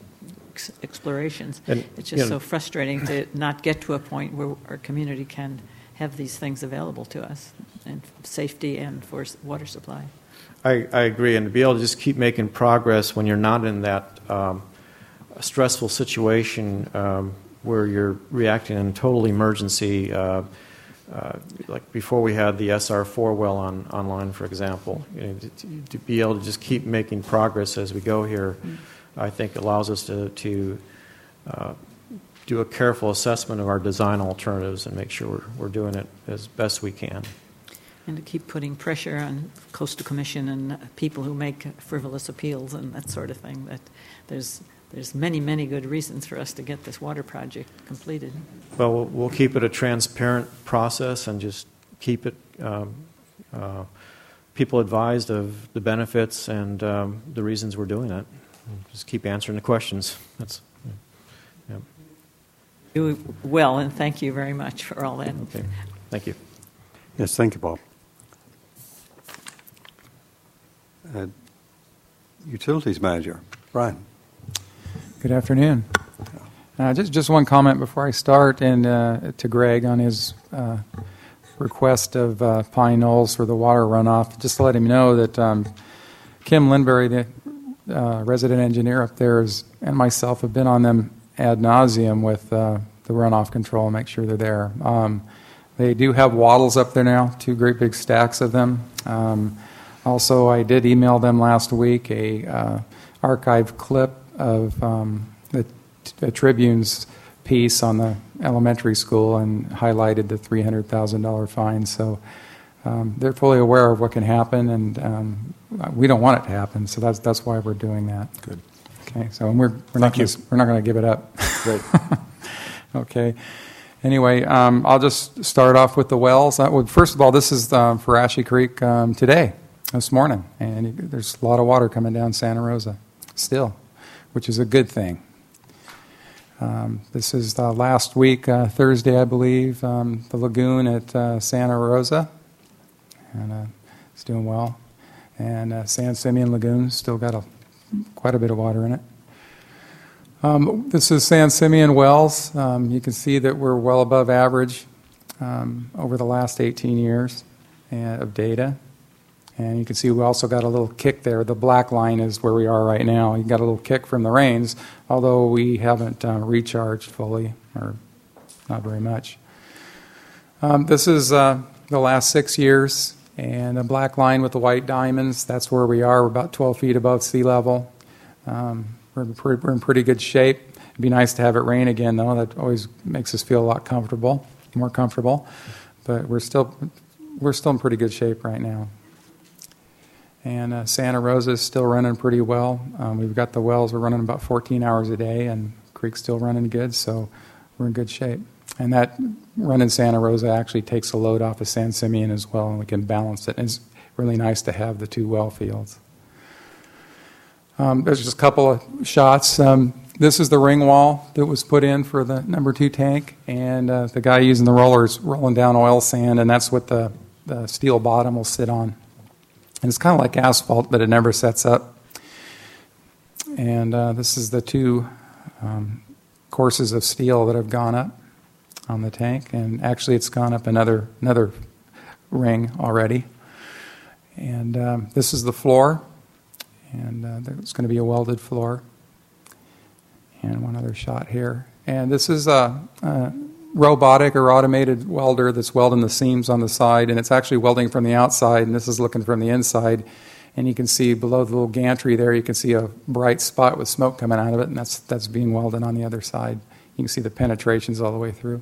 D: ex- explorations.
J: And,
D: it's
J: you
D: just
J: know,
D: so frustrating to not get to a point where our community can have these things available to us, and safety and for s- water supply.
J: I, I agree, and to be able to just keep making progress when you're not in that um, stressful situation um, where you're reacting in total emergency, uh, uh, like before we had the S R four well on online, for example. You know, to, to be able to just keep making progress as we go here, I think allows us to, to uh, do a careful assessment of our design alternatives and make sure we're, we're doing it as best we can.
D: And to keep putting pressure on Coastal Commission and people who make frivolous appeals and that sort of thing. That there's there's many, many good reasons for us to get this water project completed.
J: Well, we'll, we'll keep it a transparent process and just keep it um, uh, people advised of the benefits and um, the reasons we're doing it. Just keep answering the questions. That's yeah.
D: Do well, and thank you very much for all that.
J: Okay. Thank you.
C: Yes, thank you, Bob. Uh, Utilities Manager, Brian.
K: Good afternoon. Uh, just just one comment before I start, and uh, to Greg on his uh, request of uh, Pine Knolls for the water runoff. Just to let him know that um, Kim Lindberry, the uh, resident engineer up there, is, and myself have been on them ad nauseum with uh, the runoff control. Make sure they're there. Um, they do have wattles up there now, two great big stacks of them. Um, also, I did email them last week a uh, archived clip of um, the, the Tribune's piece on the elementary school and highlighted the three hundred thousand dollars fine. So um, they're fully aware of what can happen, and um, we don't want it to happen. So that's that's why we're doing that.
A: Good.
K: Okay. So we're we're not gonna, we're not going to give it up.
A: Great.
K: Okay. Anyway, um, I'll just start off with the wells. Uh, well, first of all, this is um, for Ashy Creek um, today, this morning, and you, there's a lot of water coming down Santa Rosa still, which is a good thing. Um, this is uh, last week, uh, Thursday, I believe, um, the lagoon at uh, Santa Rosa, and uh, it's doing well. And uh, San Simeon Lagoon still got a, quite a bit of water in it. Um, this is San Simeon wells. Um, you can see that we're well above average um, over the last eighteen years uh, of data. And you can see we also got a little kick there. The black line is where we are right now. You got a little kick from the rains, although we haven't uh, recharged fully, or not very much. Um, this is uh, the last six years, and the black line with the white diamonds, that's where we are. We're about twelve feet above sea level. Um, we're, in pretty, we're in pretty good shape. It'd be nice to have it rain again, though. That always makes us feel a lot comfortable, more comfortable. But we're still we're still in pretty good shape right now. And uh, Santa Rosa is still running pretty well. Um, we've got the wells, we're running about fourteen hours a day, and Creek's still running good, so we're in good shape. And that run in Santa Rosa actually takes a load off of San Simeon as well, and we can balance it. And it's really nice to have the two well fields. Um, there's just a couple of shots. Um, this is the ring wall that was put in for the number two tank, and uh, the guy using the roller is rolling down oil sand, and that's what the, the steel bottom will sit on. And it's kind of like asphalt, but it never sets up. And uh, this is the two um, courses of steel that have gone up on the tank. And actually, it's gone up another another ring already. And um, this is the floor. And uh, there's going to be a welded floor. And one other shot here. And this is a, a robotic or automated welder that's welding the seams on the side, and it's actually welding from the outside, and this is looking from the inside. And you can see below the little gantry there, you can see a bright spot with smoke coming out of it, and that's that's being welded on the other side. You can see the penetrations all the way through.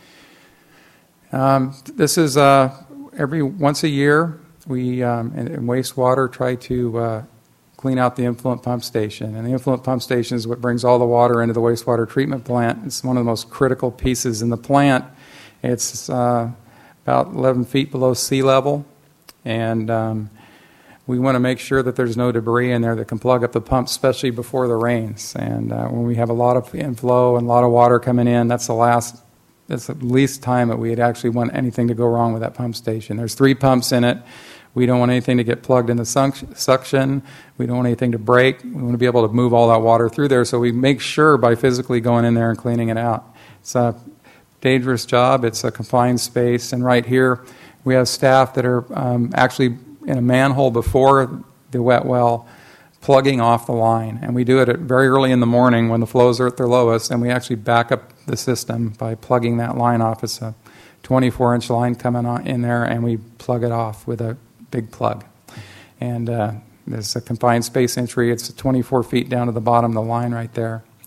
K: Um, this is uh, every once a year we um, in, in wastewater try to uh, clean out the influent pump station. And the influent pump station is what brings all the water into the wastewater treatment plant. It's one of the most critical pieces in the plant. It's uh, about eleven feet below sea level, and um, we want to make sure that there's no debris in there that can plug up the pump, especially before the rains. And uh, when we have a lot of inflow and a lot of water coming in, that's the last, that's the least time that we'd actually want anything to go wrong with that pump station. There's three pumps in it. We don't want anything to get plugged in the suction. We don't want anything to break. We want to be able to move all that water through there, so we make sure by physically going in there and cleaning it out. It's a dangerous job. It's a confined space. And right here, we have staff that are um, actually in a manhole before the wet well, plugging off the line. And we do it at very early in the morning when the flows are at their lowest, and we actually back up the system by plugging that line off. It's a twenty-four inch line coming on in there, and we plug it off with a big plug. And uh, there's a confined space entry. It's twenty-four feet down to the bottom of the line right there.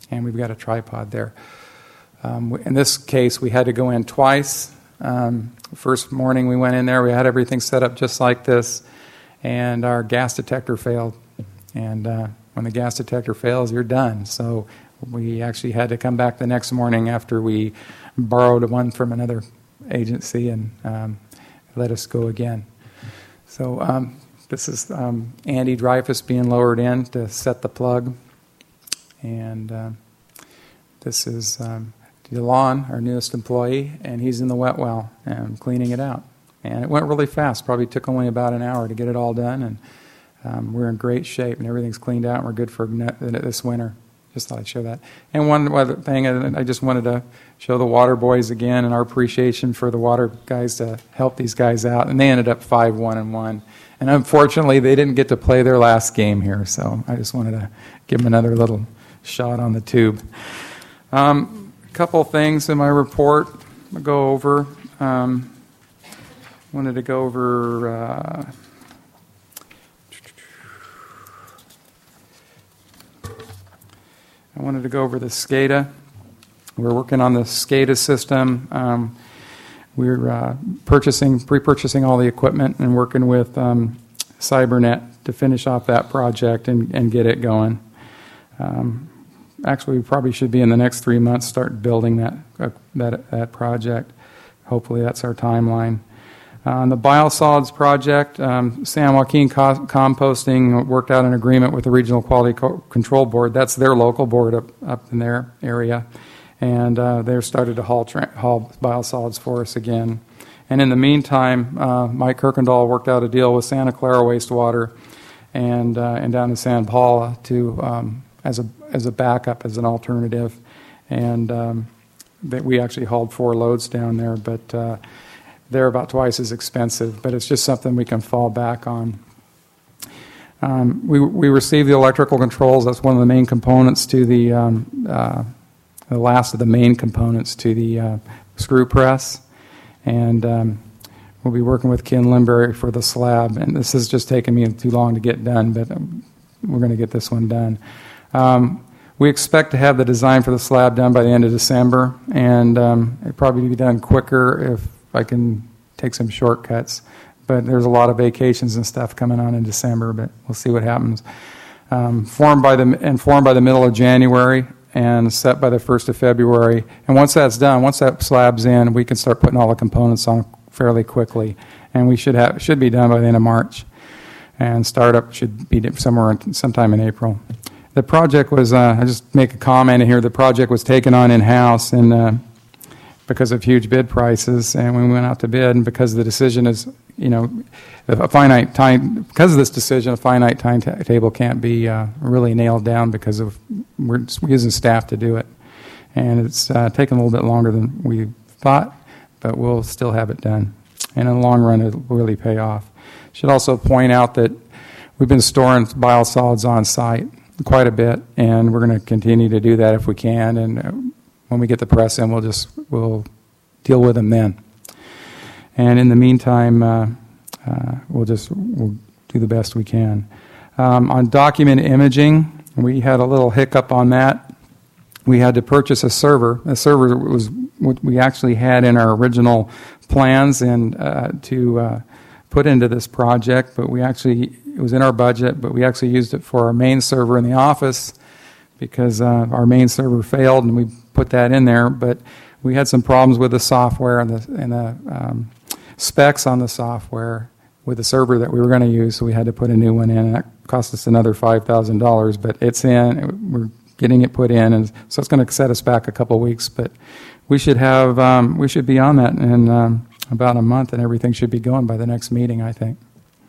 K: and we've got a tripod there. Um, in this case, we had to go in twice. Um, first morning we went in there, we had everything set up just like this, and our gas detector failed. And uh, when the gas detector fails, you're done. So we actually had to come back the next morning after we borrowed one from another agency and um, let us go again. So um, this is um, Andy Dreyfus being lowered in to set the plug. And uh, this is um, DeLon, our newest employee, and he's in the wet well and cleaning it out. And it went really fast. Probably took only about an hour to get it all done. And um, we're in great shape, and everything's cleaned out, and we're good for ne- this winter. Just thought I'd show that. And one other thing, I just wanted to show the water boys again and our appreciation for the water guys to help these guys out. And they ended up five one and one. And unfortunately, they didn't get to play their last game here. So I just wanted to give them another little shot on the tube. Um, a couple things in my report I'll go over. Um, wanted to go over... Uh, I wanted to go over the SCADA. We're working on the SCADA system. Um, we're uh, purchasing, pre-purchasing all the equipment and working with um, Cybernet to finish off that project and, and get it going. Um, actually, we probably should be in the next three months start building that uh, that that project. Hopefully, that's our timeline. Uh, on the biosolids project, um, San Joaquin Co- Composting worked out an agreement with the Regional Quality Co- Control Board. That's their local board up, up in their area. And uh, they've started to haul, tra- haul biosolids for us again. And in the meantime, uh, Mike Kirkendall worked out a deal with Santa Clara Wastewater and uh, and down in San Paula to um, as a as a backup, as an alternative. And um, that we actually hauled four loads down there, but uh, they're about twice as expensive, but it's just something we can fall back on. Um, we we received the electrical controls. That's one of the main components to the um, uh, the last of the main components to the uh, screw press, and um, we'll be working with Ken Limberry for the slab. And this has just taken me too long to get done, but um, we're going to get this one done. Um, we expect to have the design for the slab done by the end of December, and um, it'll probably be done quicker if I can take some shortcuts. But there's a lot of vacations and stuff coming on in December, but we'll see what happens. Um, formed by the and formed by the middle of January and set by the first of February. And once that's done, once that slab's in, we can start putting all the components on fairly quickly. And we should have should be done by the end of March. And startup should be somewhere in, sometime in April. The project was, uh, I just make a comment here, the project was taken on in-house and uh, because of huge bid prices, and we went out to bid, and because the decision is, you know, a finite time, because of this decision, a finite timetable can't be uh, really nailed down because of, we're using staff to do it. And it's uh, taken a little bit longer than we thought, but we'll still have it done. And in the long run, it'll really pay off. Should also point out that we've been storing biosolids on site quite a bit, and we're going to continue to do that if we can. And when we get the press in, we'll just we'll deal with them then. And in the meantime, uh, uh, we'll just we'll do the best we can. Um, on document imaging, we had a little hiccup on that. We had to purchase a server. A server was what we actually had in our original plans and uh, to uh, put into this project, but we actually it was in our budget, but we actually used it for our main server in the office because uh, our main server failed, and we put that in there. But we had some problems with the software and the and the um, specs on the software with the server that we were going to use, so we had to put a new one in, and that cost us another five thousand dollars. But it's in. We're getting it put in, and so it's going to set us back a couple of weeks. But we should have um, we should be on that in um, about a month, and everything should be going by the next meeting, I think.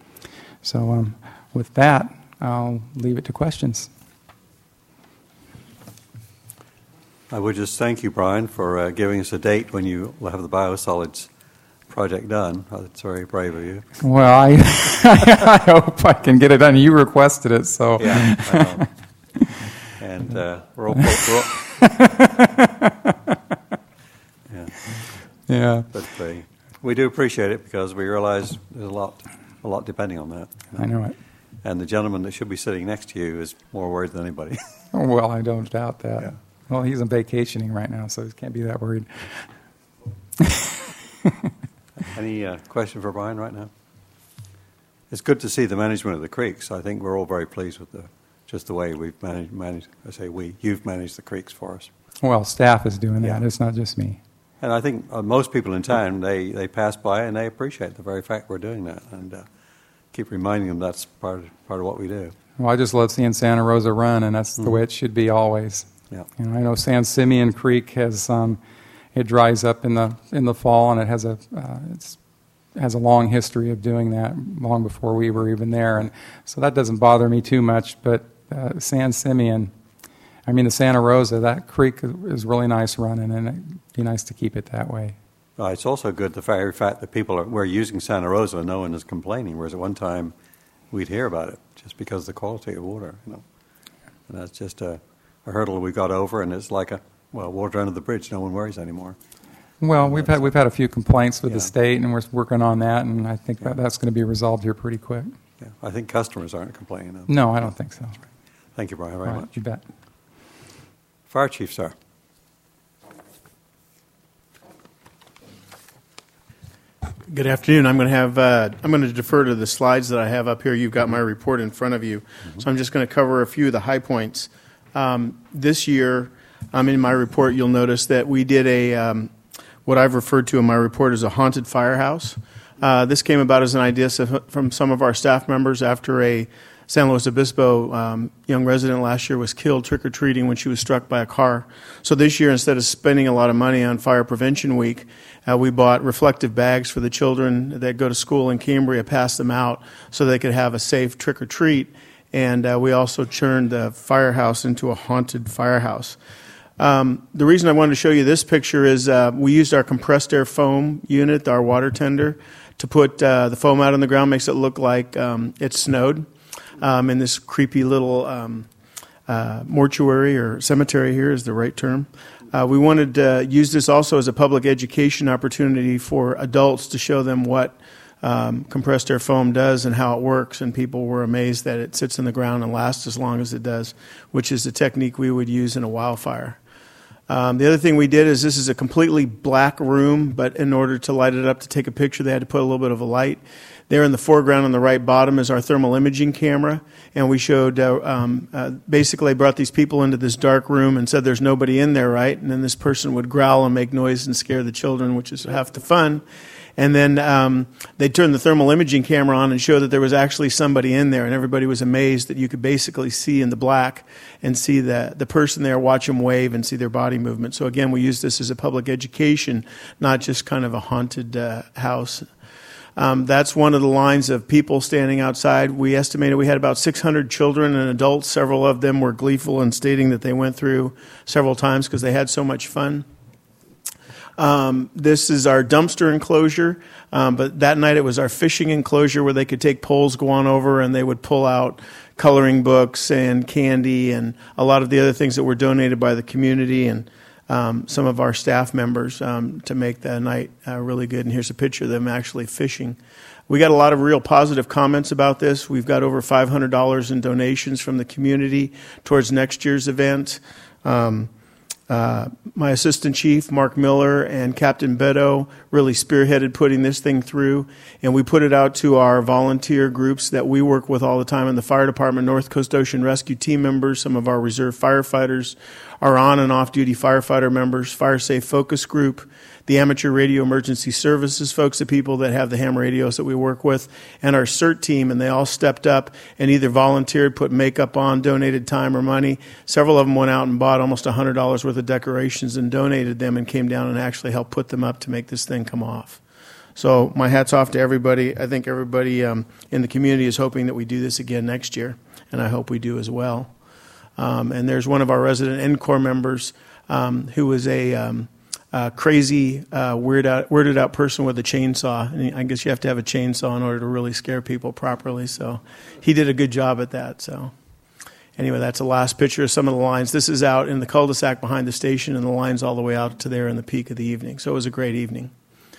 K: So um, with that, I'll leave it to questions.
C: I would just thank you, Brian, for uh, giving us a date when you will have the biosolids project done. Oh, that's very brave of you.
K: Well, I I hope I can get it done. You requested it, so.
C: Yeah, I know. And uh, we're all... We're all yeah.
K: Yeah.
C: But uh, we do appreciate it because we realize there's a lot, a lot depending on that.
K: I know it.
C: And the gentleman that should be sitting next to you is more worried than anybody.
K: Well, I don't doubt that.
C: Yeah.
K: Well, he's on vacationing right now, so he can't be that worried.
C: Any uh, question for Brian right now? It's good to see the management of the creeks. I think we're all very pleased with the just the way we've managed, managed I say we, you've managed the creeks for us.
K: Well, staff is doing
C: Yeah.
K: that. It's not just me.
C: And I think uh, most people in town, they, they pass by and they appreciate the very fact we're doing that, and uh, keep reminding them that's part of, part of what we do.
K: Well, I just love seeing Santa Rosa run, and that's the
C: Mhm.
K: way it should be always.
C: Yeah.
K: You know, I know San Simeon Creek has um, it dries up in the in the fall, and it has a uh, it's has a long history of doing that long before we were even there, and so that doesn't bother me too much. But uh, San Simeon, I mean the Santa Rosa, that creek is really nice running, and it'd be nice to keep it that way.
C: Uh, it's also good the very fact that people are we're using Santa Rosa and no one is complaining, whereas at one time we'd hear about it just because of the quality of water, you know. And that's just a, a hurdle we got over, and it's like a well, water under the bridge. No one worries anymore.
K: Well, we've had we've had a few complaints with
C: Yeah.
K: the state, and we're working on that, and I think
C: Yeah.
K: that that's going to be resolved here pretty quick.
C: Yeah, I think customers aren't complaining. Though.
K: No, I don't think so.
C: Thank you, Brian, very
K: All right,
C: much.
K: you bet.
C: Fire Chief, sir.
L: Good afternoon. I'm going to have uh, I'm going to defer to the slides that I have up here. You've got my report in front of you, so I'm just going to cover a few of the high points. Um, this year, um, in my report, you'll notice that we did a um, what I've referred to in my report as a haunted firehouse. Uh, this came about as an idea from some of our staff members after a San Luis Obispo um, young resident last year was killed trick-or-treating when she was struck by a car. So this year, instead of spending a lot of money on Fire Prevention Week, uh, we bought reflective bags for the children that go to school in Cambria, passed them out so they could have a safe trick-or-treat. And uh, we also turned the firehouse into a haunted firehouse. Um, the reason I wanted to show you this picture is uh, we used our compressed air foam unit, our water tender, to put uh, the foam out on the ground, makes it look like um, it snowed. Um, in this creepy little um, uh, mortuary or cemetery here is the right term. Uh, we wanted to use this also as a public education opportunity for adults to show them what um, compressed air foam does and how it works, and people were amazed that it sits in the ground and lasts as long as it does, which is the technique we would use in a wildfire. Um, the other thing we did is this is a completely black room, but in order to light it up to take a picture, they had to put a little bit of a light. There in the foreground on the right bottom is our thermal imaging camera, and we showed, uh, um, uh, basically I brought these people into this dark room and said there's nobody in there, right? And then this person would growl and make noise and scare the children, which is half the fun. And then um, they turned the thermal imaging camera on and showed that there was actually somebody in there, and everybody was amazed that you could basically see in the black and see the, the person there, watch them wave and see their body movement. So again, we use this as a public education, not just kind of a haunted uh, house. Um, that's one of the lines of people standing outside. We estimated we had about six hundred children and adults. Several of them were gleeful in stating that they went through several times because they had so much fun. Um, this is our dumpster enclosure, um, but that night it was our fishing enclosure where they could take poles, go on over, and they would pull out coloring books and candy and a lot of the other things that were donated by the community and um, some of our staff members um, to make that night uh, really good. And here's a picture of them actually fishing. We got a lot of real positive comments about this. We've got over five hundred dollars in donations from the community towards next year's event. Um, Uh, my assistant chief, Mark Miller, and Captain Beto really spearheaded putting this thing through, and we put it out to our volunteer groups that we work with all the time in the fire department, North Coast Ocean Rescue team members, some of our reserve firefighters, our on- and off-duty firefighter members, Fire Safe Focus Group, the amateur radio emergency services folks, the people that have the ham radios that we work with, and our CERT team, and they all stepped up and either volunteered, put makeup on, donated time or money. Several of them went out and bought almost one hundred dollars worth of decorations and donated them and came down and actually helped put them up to make this thing come off. So my hat's off to everybody. I think everybody um, in the community is hoping that we do this again next year, and I hope we do as well. Um, and there's one of our resident N-Corps members um, who was a um, uh, crazy, uh, weird out, weirded out person with a chainsaw. And I guess you have to have a chainsaw in order to really scare people properly. So he did a good job at that. So anyway, that's the last picture of some of the lines. This is out in the cul-de-sac behind the station, and the line's all the way out to there in the peak of the evening. So it was a great evening.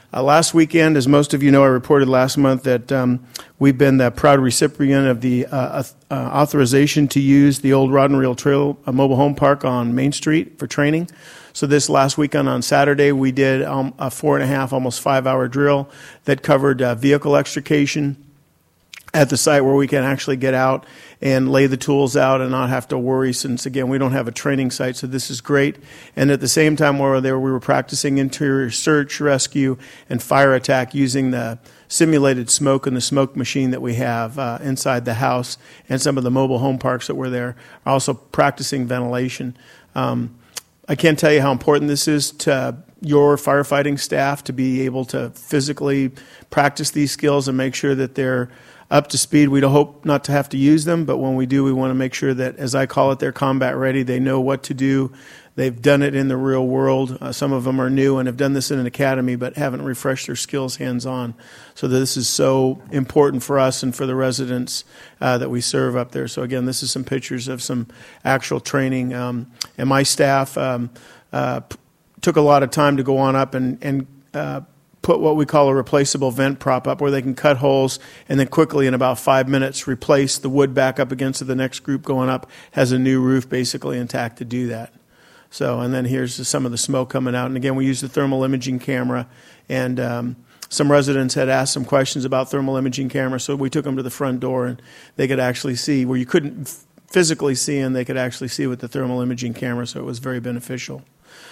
L: Uh, last weekend, as most of you know, I reported last month that um, we've been the proud recipient of the uh, uh, authorization to use the old Rod and Reel Trail uh, mobile home park on Main Street for training. So this last weekend on Saturday, we did um, a four and a half, almost five-hour drill that covered uh, vehicle extrication at the site where we can actually get out and lay the tools out and not have to worry, since, again, we don't have a training site, so this is great. And at the same time while we were there, we were practicing interior search, rescue, and fire attack using the simulated smoke and the smoke machine that we have uh, inside the house, and some of the mobile home parks that were there, also practicing ventilation. Um, I can't tell you how important this is to your firefighting staff to be able to physically practice these skills and make sure that they're up to speed. We hope not to have to use them, but when we do, we want to make sure that, as I call it, they're combat ready. They know what to do. They've done it in the real world. Uh, some of them are new and have done this in an academy, but haven't refreshed their skills hands-on. So this is so important for us and for the residents uh, that we serve up there. So again, this is some pictures of some actual training. Um, and my staff um, uh, p- took a lot of time to go on up and, and uh, put what we call a replaceable vent prop up, where they can cut holes and then quickly in about five minutes replace the wood back up against the next group going up. Has a new roof basically intact to do that. So, and then here's some of the smoke coming out. And again, we use the thermal imaging camera, and um, some residents had asked some questions about thermal imaging camera, so we took them to the front door and they could actually see where you couldn't f- physically see, and they could actually see with the thermal imaging camera, so it was very beneficial.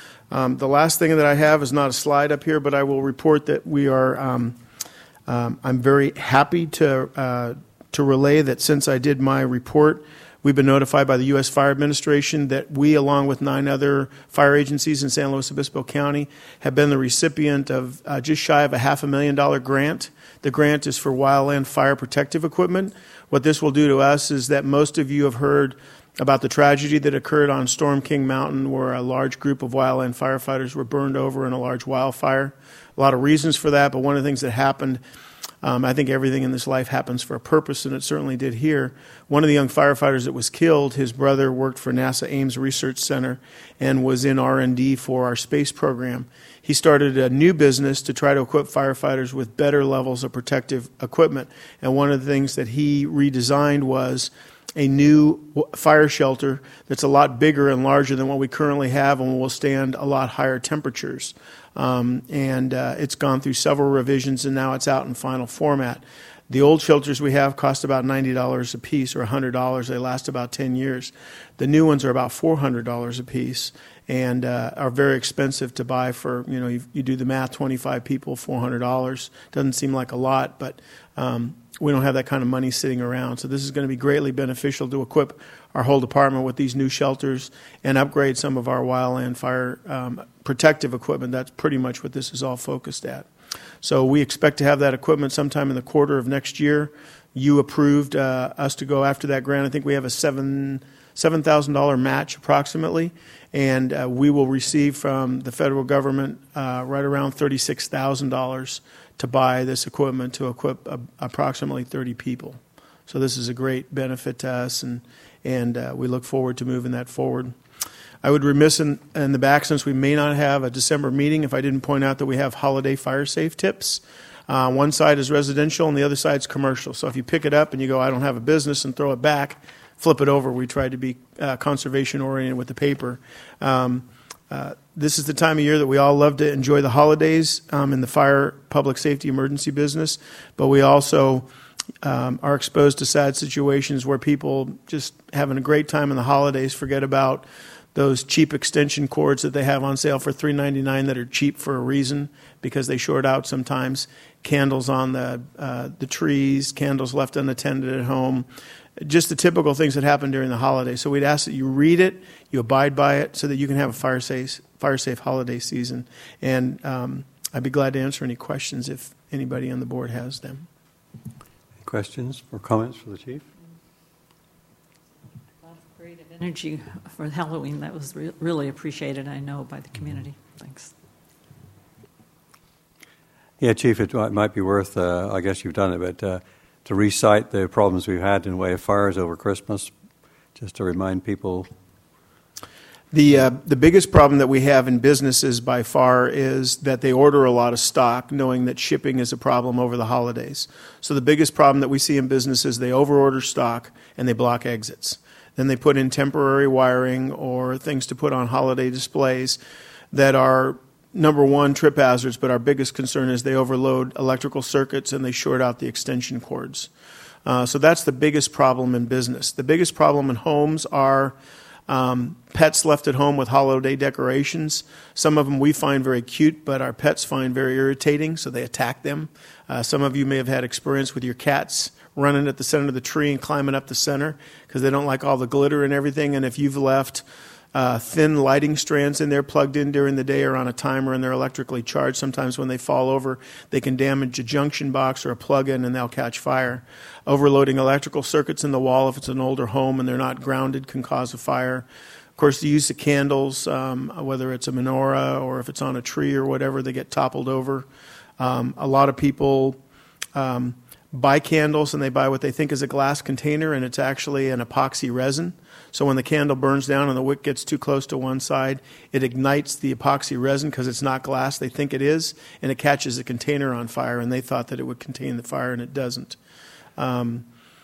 L: Um, the last thing that I have is not a slide up here, but I will report that we are, um, um, I'm very happy to uh, to relay that since I did my report, we've been notified by the U S Fire Administration that we, along with nine other fire agencies in San Luis Obispo County, have been the recipient of uh, just shy of a half a million dollar grant. The grant is for wildland fire protective equipment. What this will do to us is that most of you have heard about the tragedy that occurred on Storm King Mountain, where a large group of wildland firefighters were burned over in a large wildfire. A lot of reasons for that, but one of the things that happened, um, I think everything in this life happens for a purpose, and it certainly did here. One of the young firefighters that was killed, his brother worked for NASA Ames Research Center and was in R and D for our space program. He started a new business to try to equip firefighters with better levels of protective equipment, and one of the things that he redesigned was a new fire shelter that's a lot bigger and larger than what we currently have and will stand a lot higher temperatures. Um, and uh, it's gone through several revisions, and now it's out in final format. The old shelters we have cost about ninety dollars a piece, or one hundred dollars. They last about ten years. The new ones are about four hundred dollars a piece, and uh, are very expensive to buy for, you know, you, you do the math, twenty-five people, four hundred dollars. Doesn't seem like a lot, but um, we don't have that kind of money sitting around. So this is going to be greatly beneficial to equip our whole department with these new shelters and upgrade some of our wildland fire um, protective equipment. That's pretty much what this is all focused at. So we expect to have that equipment sometime in the quarter of next year. You approved uh, us to go after that grant. I think we have a seven seven thousand dollar match approximately, and uh, we will receive from the federal government uh, right around thirty six thousand dollars to buy this equipment to equip uh, approximately thirty people. So this is a great benefit to us, and and uh, we look forward to moving that forward. I would remiss in, in the back, since we may not have a December meeting, if I didn't point out that we have holiday fire safe tips. Uh, one side is residential and the other side is commercial. So if you pick it up and you go, I don't have a business, and throw it back, flip it over. We try to be uh, conservation oriented with the paper. Um, uh, this is the time of year that we all love to enjoy the holidays um, in the fire, public safety, emergency business, but we also um, are exposed to sad situations where people just having a great time in the holidays forget about those cheap extension cords that they have on sale for three ninety-nine that are cheap for a reason, because they short out sometimes. Candles on the uh, the trees, candles left unattended at home, just the typical things that happen during the holidays. So we'd ask that you read it, you abide by it, so that you can have a fire safe fire safe holiday season. And um, I'd be glad to answer any questions if anybody on the board has them.
C: Any questions or comments for the chief?
D: Creative energy for Halloween. That was re- really appreciated, I know, by the community. Thanks.
C: Yeah, Chief, it might be worth, uh, I guess you've done it, but uh, to recite the problems we've had in the way of fires over Christmas, just to remind people.
L: The, uh, the biggest problem that we have in businesses by far is that they order a lot of stock knowing that shipping is a problem over the holidays. So the biggest problem that we see in businesses, they overorder stock and they block exits. Then they put in temporary wiring or things to put on holiday displays that are, number one, trip hazards, but our biggest concern is they overload electrical circuits and they short out the extension cords. Uh, so that's the biggest problem in business. The biggest problem in homes are um, pets left at home with holiday decorations. Some of them we find very cute, but our pets find very irritating, so they attack them. Uh, some of you may have had experience with your cats running at the center of the tree and climbing up the center because they don't like all the glitter and everything. And if you've left uh, thin lighting strands in there plugged in during the day or on a timer and they're electrically charged, sometimes when they fall over, they can damage a junction box or a plug-in and they'll catch fire. Overloading electrical circuits in the wall, if it's an older home and they're not grounded, can cause a fire. Of course, the use of candles, um, whether it's a menorah or if it's on a tree or whatever, they get toppled over. Um, a lot of people um, buy candles and they buy what they think is a glass container, and it's actually an epoxy resin. So when the candle burns down and the wick gets too close to one side, it ignites the epoxy resin because it's not glass. They think it is, and it catches the container on fire, and they thought that it would contain the fire, and it doesn't. Um,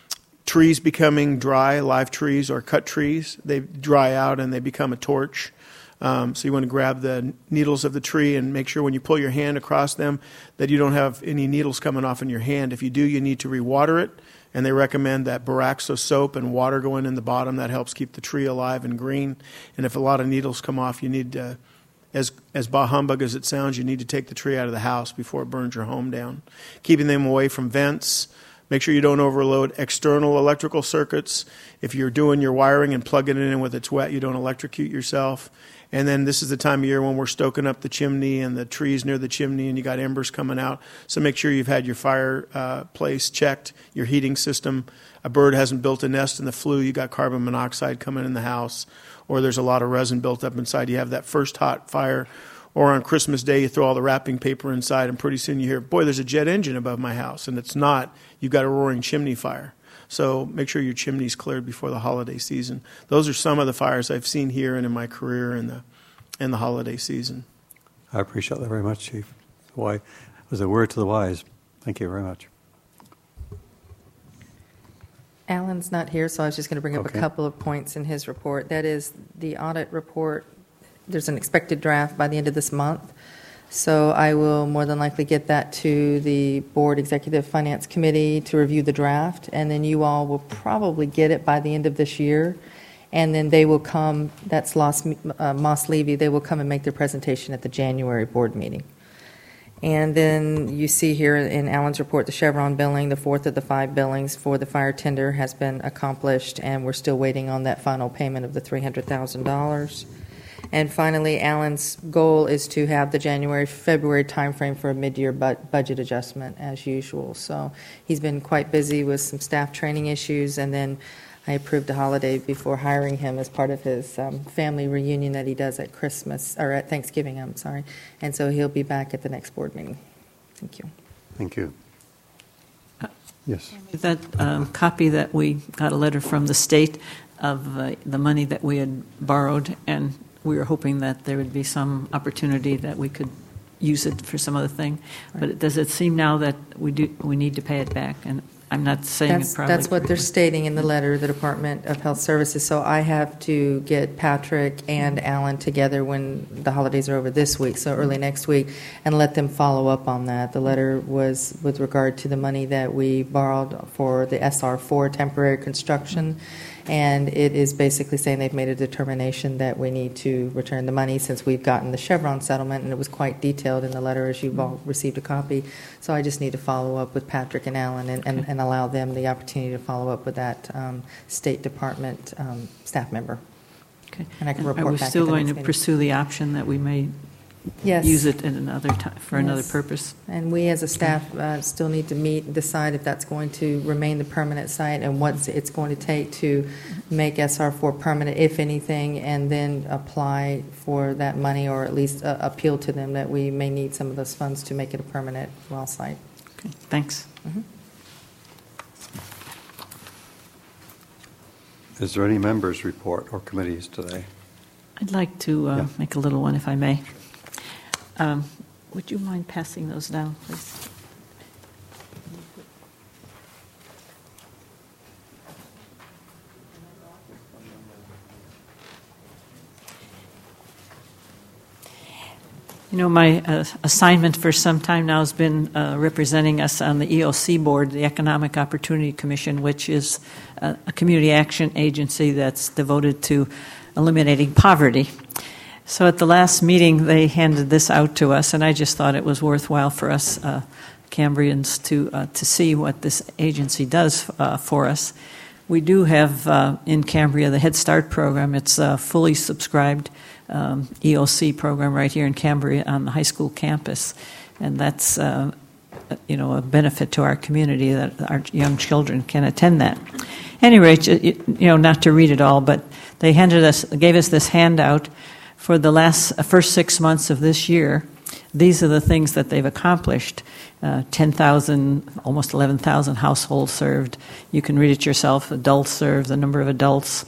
L: trees becoming dry, live trees or cut trees, they dry out and they become a torch. Um, so you want to grab the needles of the tree and make sure when you pull your hand across them that you don't have any needles coming off in your hand. If you do, you need to rewater it, and they recommend that Boraxo soap and water going in the bottom. That helps keep the tree alive and green. And if a lot of needles come off, you need to, as as bah humbug as it sounds, you need to take the tree out of the house before it burns your home down. Keeping them away from vents. Make sure you don't overload external electrical circuits. If you're doing your wiring and plugging it in with it's wet, you don't electrocute yourself. And then this is the time of year when we're stoking up the chimney and the trees near the chimney and you got embers coming out. So make sure you've had your fireplace checked, your heating system. A bird hasn't built a nest in the flue, you got carbon monoxide coming in the house, or there's a lot of resin built up inside. You have that first hot fire. Or on Christmas Day, you throw all the wrapping paper inside, and pretty soon you hear, boy, there's a jet engine above my house. And it's not. You've got a roaring chimney fire. So make sure your chimney's cleared before the holiday season. Those are some of the fires I've seen here and in my career in the in the holiday season.
C: I appreciate that very much, Chief. Why, it was a word to the wise. Thank you very much.
F: Alan's not here, so I was just going to bring up
C: Okay.
F: a couple of points in his report. That is the audit report. There's an expected draft by the end of this month, so I will more than likely get that to the Board Executive Finance Committee to review the draft, and then you all will probably get it by the end of this year, and then they will come, that's Los, uh, Moss Levy, they will come and make their presentation at the January board meeting. And then you see here in Alan's report, the Chevron billing, the fourth of the five billings for the fire tender has been accomplished, and we're still waiting on that final payment of the three hundred thousand dollars. And finally, Alan's goal is to have the January, February timeframe for a mid-year bu- budget adjustment as usual. So he's been quite busy with some staff training issues, and then I approved a holiday before hiring him as part of his um, family reunion that he does at Christmas, or at Thanksgiving, I'm sorry. And so he'll be back at the next board meeting. Thank you.
C: Thank you. Yes.
D: That um, copy that we got a letter from the state of uh, the money that we had borrowed, and we were hoping that there would be some opportunity that we could use it for some other thing.
F: Right.
D: But does it seem now that we do we need to pay it back? And I'm not saying
F: That's,
D: it probably.
F: that's what they're stating in the letter, the Department of Health Services. So I have to get Patrick and Alan together when the holidays are over this week, so early next week, and let them follow up on that. The letter was with regard to the money that we borrowed for the S R four temporary construction, and it is basically saying they've made a determination that we need to return the money since we've gotten the Chevron settlement, and it was quite detailed in the letter as you've all received a copy. So I just need to follow up with Patrick and Alan and, and, and allow them the opportunity to follow up with that um, State Department um, staff member.
D: Okay.
F: And I can
D: Are
F: report
D: we
F: back
D: still
F: at the
D: going
F: next
D: to
F: meeting.
D: pursue the option that we may
F: Yes.
D: use it in another time for another
F: Yes.
D: purpose?
F: And we as a staff uh, still need to meet and decide if that's going to remain the permanent site and what it's going to take to make S R four permanent, if anything, and then apply for that money, or at least uh, appeal to them that we may need some of those funds to make it a permanent well site.
D: Okay, thanks.
F: Mm-hmm.
C: Is there any members' report or committees today?
D: I'd like to uh,
C: Yeah.
D: make a little one, if I may. Um, would you mind passing those down, please? You know, my uh, assignment for some time now has been uh, representing us on the E O C board, the Economic Opportunity Commission, which is a, a community action agency that's devoted to eliminating poverty. So at the last meeting, they handed this out to us, and I just thought it was worthwhile for us uh, Cambrians to uh, to see what this agency does uh, for us. We do have uh, in Cambria the Head Start program. It's a fully subscribed um, E O C program right here in Cambria on the high school campus, and that's uh, you know a benefit to our community that our young children can attend that. At any rate, you know, not to read it all, but they handed us, gave us this handout for the last first six months of this year. These are the things that they've accomplished. Uh, ten thousand, almost eleven thousand households served. You can read it yourself. Adults served, the number of adults.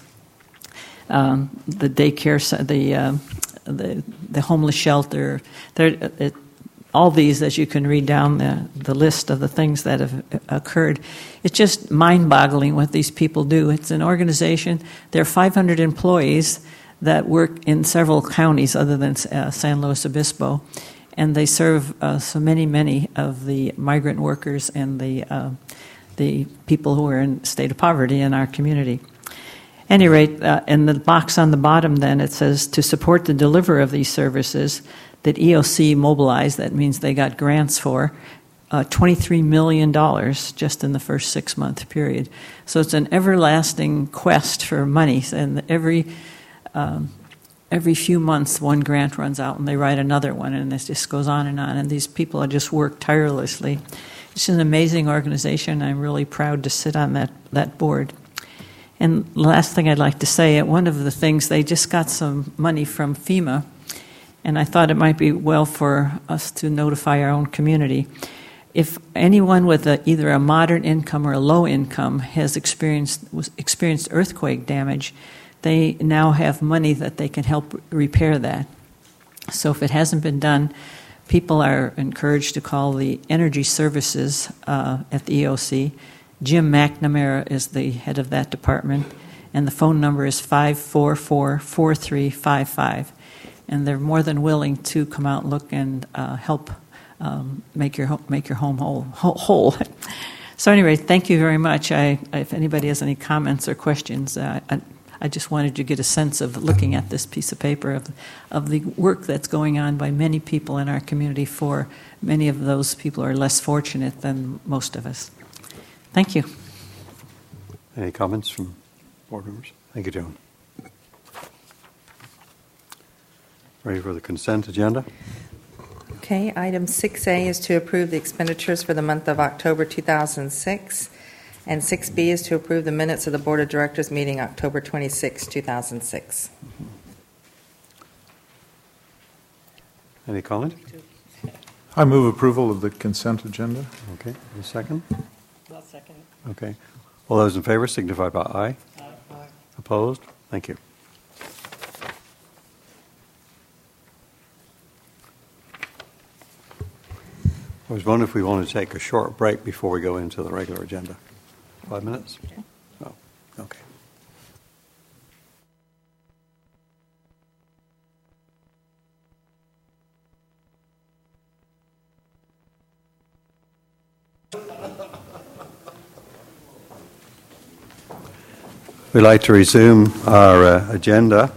D: Um, the daycare, the, uh, the the homeless shelter. There, it, all these, as you can read down the, the list of the things that have occurred. It's just mind-boggling what these people do. It's an organization. There are five hundred employees that work in several counties other than uh, San Luis Obispo, and they serve uh, so many, many of the migrant workers and the uh, the people who are in a state of poverty in our community. At any rate, uh, in the box on the bottom then, it says, to support the delivery of these services that E O C mobilized, that means they got grants for, uh, twenty-three million dollars just in the first six-month period. So it's an everlasting quest for money, and every um, every few months one grant runs out and they write another one, and it just goes on and on, and these people have just worked tirelessly. It's an amazing organization. I'm really proud to sit on that, that board. And the last thing I'd like to say, one of the things, they just got some money from FEMA, and I thought it might be well for us to notify our own community. If anyone with a, either a moderate income or a low income has experienced was experienced earthquake damage, they now have money that they can help repair that. So if it hasn't been done, people are encouraged to call the Energy Services uh, at the E O C. Jim McNamara is the head of that department, and the phone number is five four four, four three five five. And they're more than willing to come out and look and uh, help um, make your make your home whole. whole. So anyway, thank you very much. I, if anybody has any comments or questions, uh, I, I just wanted you to get a sense of looking at this piece of paper of of the work that's going on by many people in our community. For many of those people are less fortunate than most of us. Thank you.
C: Any comments from board members? Thank you, Joan. Ready for the consent agenda?
F: Okay, item six A is to approve the expenditures for the month of October two thousand six, and six B is to approve the minutes of the Board of Directors meeting October twenty-sixth, two thousand six.
C: Any comment?
A: I move approval of the consent agenda.
C: Okay, a second?
D: I'll second it.
C: Okay. All those in favor signify by aye.
D: Aye.
C: Opposed? Thank you. I was wondering if we want to take a short break before we go into the regular agenda. Five minutes? Oh, okay. We'd like to resume our uh, agenda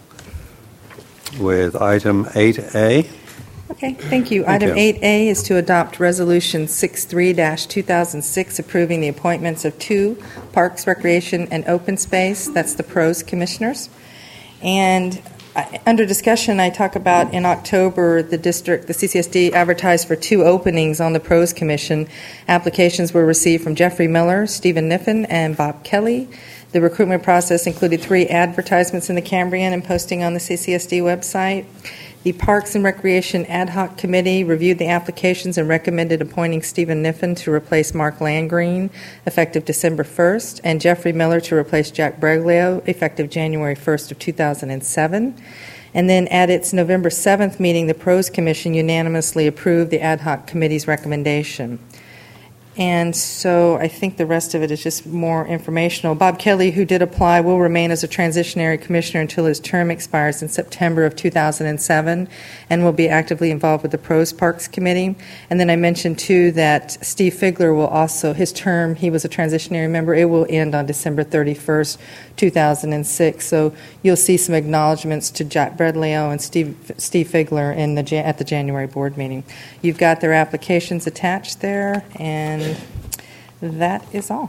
C: with item eight A.
F: Okay, thank you.
C: Thank
F: Item
C: you.
F: eight A is to adopt Resolution sixty-three dash two thousand six approving the appointments of two Parks, Recreation, and Open Space. That's the PROS commissioners. And I, under discussion, I talk about in October, the district, the C C S D advertised for two openings on the PROS commission. Applications were received from Jeffrey Miller, Stephen Niffen, and Bob Kelly. The recruitment process included three advertisements in the Cambrian and posting on the C C S D website. The Parks and Recreation Ad Hoc Committee reviewed the applications and recommended appointing Stephen Niffen to replace Mark Landgreen, effective December first, and Jeffrey Miller to replace Jack Breglio, effective January first of two thousand seven. And then at its November seventh meeting, the Pros Commission unanimously approved the Ad Hoc Committee's recommendation. And so I think the rest of it is just more informational. Bob Kelly, who did apply, will remain as a transitionary commissioner until his term expires in September of two thousand seven and will be actively involved with the Pros Parks Committee. And then I mentioned, too, that Steve Figler will also, his term, he was a transitionary member, it will end on December thirty-first, two thousand six. So you'll see some acknowledgments to Jack Breglio and Steve, Steve Figler in the, at the January board meeting. You've got their applications attached there, and that is all.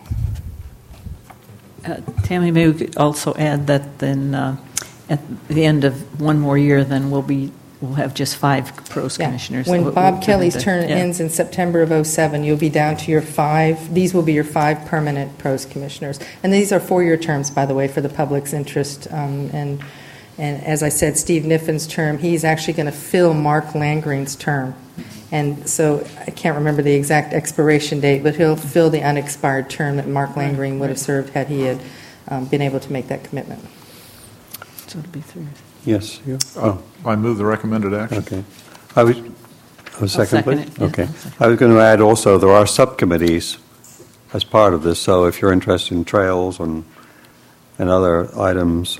M: Uh, Tammy, maybe we could also add that then uh, at the end of one more year, then we'll be we'll have just five pros
F: Yeah.
M: commissioners.
F: When
M: So
F: Bob
M: we'll-
F: Kelly's
M: we'll-
F: term
M: yeah.
F: ends in September of oh seven, you'll be down to your five. These will be your five permanent pros commissioners. And these are four-year terms, by the way, for the public's interest. Um, and, and as I said, Steve Niffen's term, he's actually going to fill Mark Landgreen's term. And so I can't remember the exact expiration date, but he'll fill the unexpired term that Mark Landgreen would have served had he had um, been able to make that commitment.
M: So it'll be three.
C: Yes. You?
A: Oh, I move the recommended action.
C: Okay. I was, a second,
M: second
C: please?
M: it, yeah,
C: Okay.
M: I'll second.
C: I was going to add also, there are subcommittees as part of this, so if you're interested in trails and, and other items,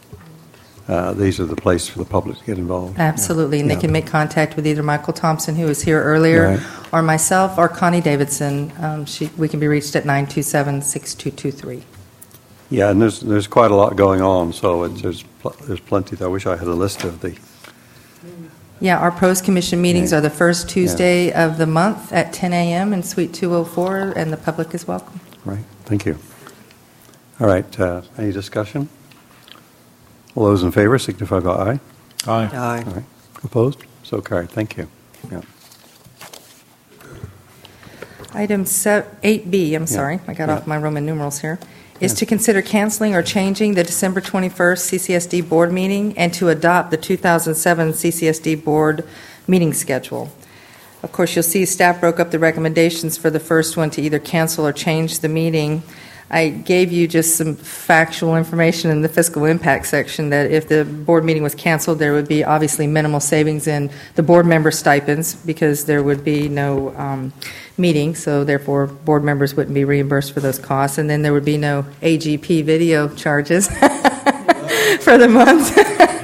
C: uh, these are the place for the public to get involved.
F: Absolutely, and
C: Yeah.
F: they can make contact with either Michael Thompson, who was here earlier,
C: Right.
F: or myself, or Connie Davidson. Um, she, we can be reached at nine two seven, six two two three.
C: Yeah, and there's, there's quite a lot going on, so it's, there's, pl- there's plenty. I wish I had a list of the,
F: Yeah, our Pros Commission meetings
C: Yeah.
F: are the first Tuesday of the month at ten a.m. in Suite two oh four, and the public is welcome.
C: right, thank you. All right, uh, any discussion? All those in favor signify by aye.
A: Aye.
C: All right, opposed? So carried, thank you. Yeah.
F: Item se- eight B, I'm
C: Yeah.
F: sorry, I got
C: Yeah.
F: off my Roman numerals here, is
C: Yeah.
F: to consider canceling or changing the December twenty-first C C S D board meeting and to adopt the two thousand seven C C S D board meeting schedule. Of course, you'll see staff broke up the recommendations for the first one to either cancel or change the meeting. I gave you just some factual information in the fiscal impact section that if the board meeting was canceled, there would be obviously minimal savings in the board member stipends because there would be no um, meeting, so therefore board members wouldn't be reimbursed for those costs, and then there would be no A G P video charges for the month.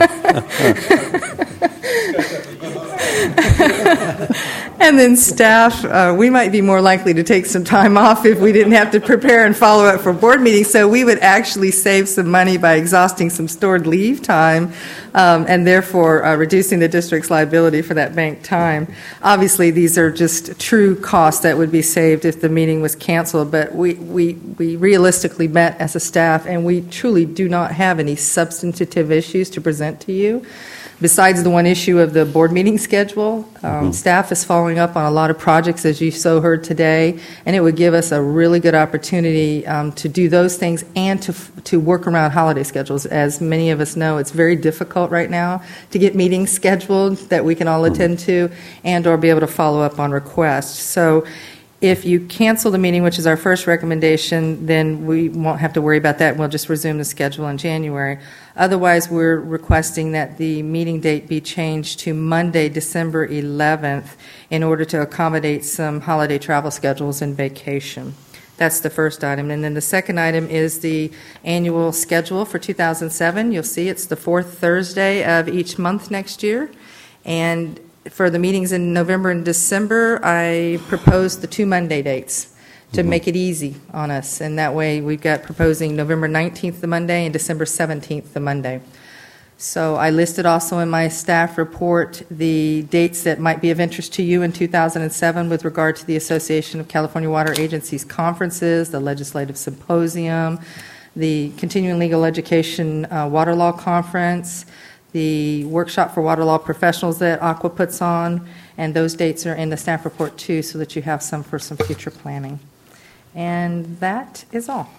F: And then staff, uh, we might be more likely to take some time off if we didn't have to prepare and follow up for board meetings. So we would actually save some money by exhausting some stored leave time um, and therefore uh, reducing the district's liability for that bank time. Obviously, these are just true costs that would be saved if the meeting was canceled, but we, we, we realistically met as a staff, and we truly do not have any substantive issues to present to you. Besides the one issue of the board meeting schedule, um,
C: Mm-hmm.
F: staff is following up on a lot of projects, as you so heard today, and it would give us a really good opportunity um, to do those things and to to work around holiday schedules. As many of us know, it's very difficult right now to get meetings scheduled that we can all attend to and or be able to follow up on requests. So if you cancel the meeting, which is our first recommendation, then we won't have to worry about that. We'll just resume the schedule in January. Otherwise, we're requesting that the meeting date be changed to Monday, December eleventh, in order to accommodate some holiday travel schedules and vacation. That's the first item. And then the second item is the annual schedule for two thousand seven. You'll see it's the fourth Thursday of each month next year. And for the meetings in November and December, I proposed the two Monday dates to make it easy on us. And that way, we've got proposing November nineteenth, the Monday, and December seventeenth, the Monday. So I listed also in my staff report the dates that might be of interest to you in two thousand seven with regard to the Association of California Water Agencies conferences, the Legislative Symposium, the Continuing Legal Education uh, Water Law Conference, the workshop for water law professionals that Aqua puts on, and those dates are in the staff report too, so that you have some for some future planning. And that is all.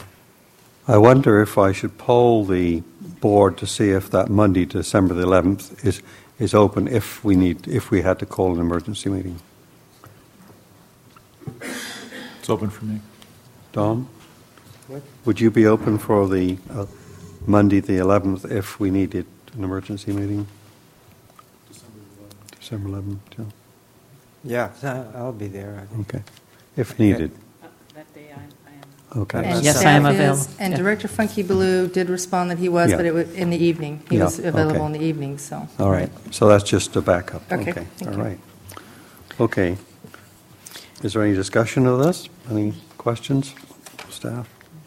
C: I wonder if I should poll the board to see if that Monday, December the eleventh, is is open if we need, if we had to call an emergency meeting.
A: It's open for me.
C: Don? Would you be open for the uh, Monday, the eleventh, if we needed an emergency meeting? December eleventh, Joe?
N: Yeah, I- I'll be there.
C: Okay. If needed.
M: That day I am.
C: Okay.
F: And
M: Yes, I
F: staff
M: am
F: is-
M: available.
F: And
M: Yeah.
F: Director Funky Blue did respond that he was,
C: Yeah.
F: but it was in the evening. He
C: Yeah,
F: was available
C: okay.
F: in the evening, so.
C: All right. So that's just a backup.
F: Okay,
C: Okay.
F: thank
C: All
F: you.
C: right. Okay. Is there any discussion of this? Any questions, staff?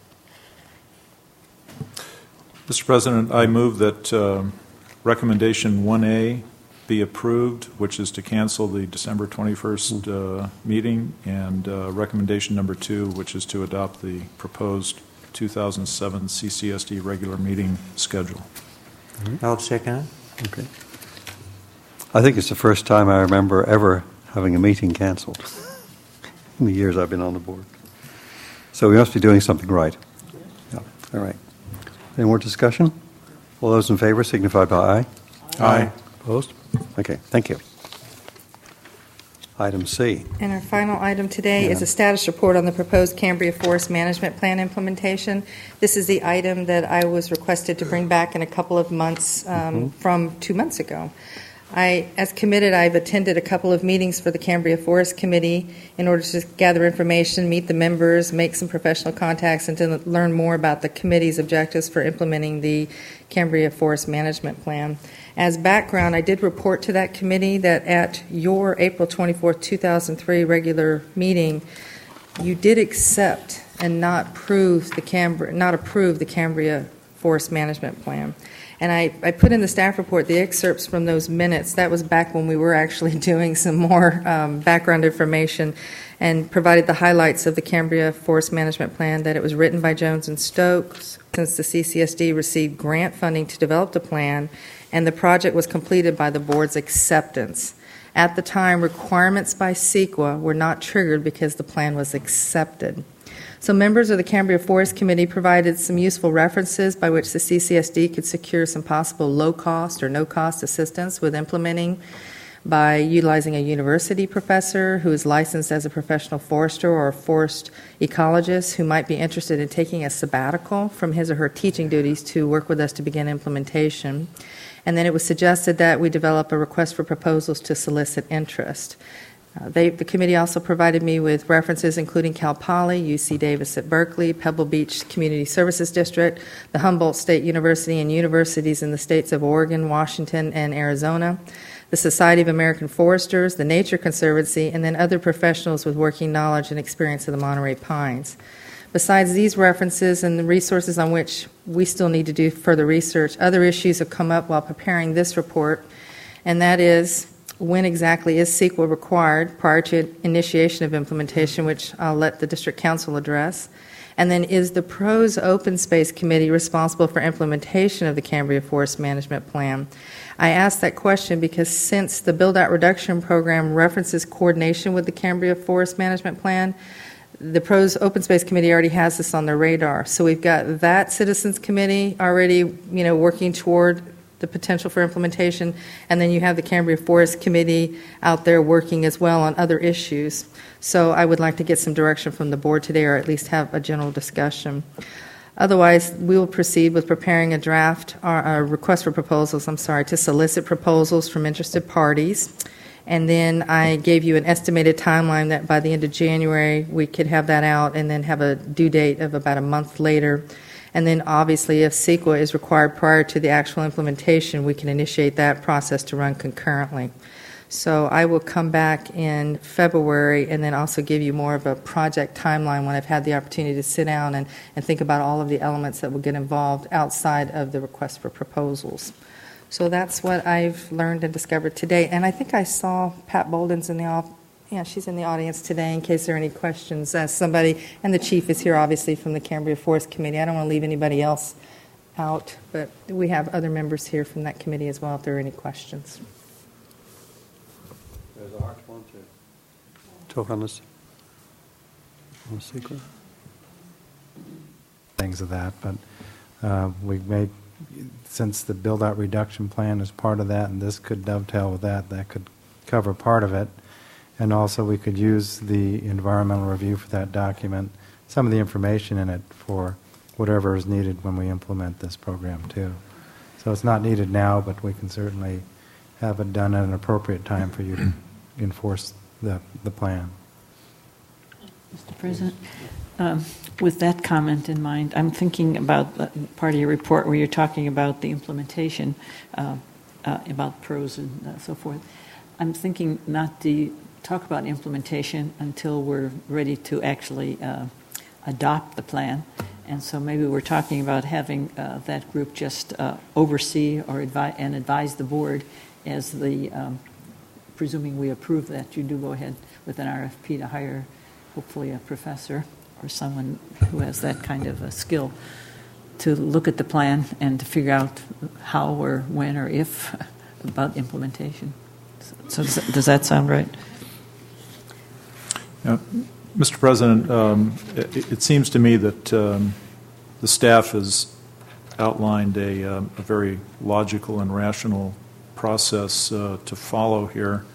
A: Mister President, I move that um, recommendation one A be approved, which is to cancel the December twenty-first uh, meeting, and uh, recommendation number two, which is to adopt the proposed two thousand seven C C S D regular meeting schedule.
N: I'll second it.
C: Okay. I think it's the first time I remember ever having a meeting canceled in the years I've been on the board. So we must be doing something right. Yeah. All right. Any more discussion? All those in favor signify by aye.
A: Aye.
C: Opposed? Okay, thank you. Item C.
F: And our final item today is
C: Yeah.
F: a status report on the proposed Cambria Forest Management Plan implementation. This is the item that I was requested to bring back in a couple of months um, from two months ago. I, as committed, I've attended a couple of meetings for the Cambria Forest Committee in order to gather information, meet the members, make some professional contacts, and to learn more about the committee's objectives for implementing the Cambria Forest Management Plan. As background, I did report to that committee that at your April twenty-fourth, two thousand three regular meeting, you did accept and not approve the Cambria, not approve the Cambria Forest Management Plan. And I, I put in the staff report the excerpts from those minutes. That was back when we were actually doing some more um, background information, and provided the highlights of the Cambria Forest Management Plan, that it was written by Jones and Stokes, since the C C S D received grant funding to develop the plan, and the project was completed by the board's acceptance. At the time, requirements by CEQA were not triggered because the plan was accepted. So members of the Cambria Forest Committee provided some useful references by which the C C S D could secure some possible low-cost or no-cost assistance with implementing, by utilizing a university professor who is licensed as a professional forester or a forest ecologist who might be interested in taking a sabbatical from his or her teaching duties to work with us to begin implementation. And then it was suggested that we develop a request for proposals to solicit interest. Uh, they, the committee also provided me with references including Cal Poly, U C Davis at Berkeley, Pebble Beach Community Services District, the Humboldt State University, and universities in the states of Oregon, Washington, and Arizona, the Society of American Foresters, the Nature Conservancy, and then other professionals with working knowledge and experience of the Monterey Pines. Besides these references and the resources on which we still need to do further research, other issues have come up while preparing this report, and that is, when exactly is CEQA required prior to initiation of implementation, which I'll let the District Council address? And then, is the PROS Open Space Committee responsible for implementation of the Cambria Forest Management Plan? I asked that question because since the Build-Out Reduction Program references coordination with the Cambria Forest Management Plan, the PROS Open Space Committee already has this on their radar. So we've got that Citizens Committee already, you know, working toward the potential for implementation, and then you have the Cambria Forest Committee out there working as well on other issues. So I would like to get some direction from the board today, or at least have a general discussion. Otherwise, we will proceed with preparing a draft, or a request for proposals, I'm sorry, to solicit proposals from interested parties. And then I gave you an estimated timeline that by the end of January we could have that out, and then have a due date of about a month later. And then obviously if CEQA is required prior to the actual implementation, we can initiate that process to run concurrently. So I will come back in February and then also give you more of a project timeline when I've had the opportunity to sit down and, and think about all of the elements that will get involved outside of the request for proposals. So that's what I've learned and discovered today. And I think I saw Pat Bolden's in the office. Yeah, she's in the audience today in case there are any questions. As somebody, and the chief is here obviously from the Cambria Forest Committee. I don't want to leave anybody else out, but we have other members here from that committee as well if there are any questions.
C: Does Art want to talk on this? On the secret?
E: Things of that, but uh, we made since the build-out reduction plan is part of that, and this could dovetail with that, that could cover part of it. And also, we could use the environmental review for that document, some of the information in it for whatever is needed when we implement this program, too. So it's not needed now, but we can certainly have it done at an appropriate time for you to enforce the, the plan.
M: Mister President, um, with that comment in mind, I'm thinking about the part of your report where you're talking about the implementation, uh, uh, about pros and uh, so forth. I'm thinking not to talk about implementation until we're ready to actually uh, adopt the plan. And so maybe we're talking about having uh, that group just uh, oversee or advise and advise the board as the, um, presuming we approve that, you do go ahead with an R F P to hire hopefully a professor or someone who has that kind of a skill to look at the plan and to figure out how or when or if about implementation. So does that, does that sound right?
A: Yeah. Mister President, um, it, it seems to me that um, the staff has outlined a, um, a very logical and rational process uh, to follow here.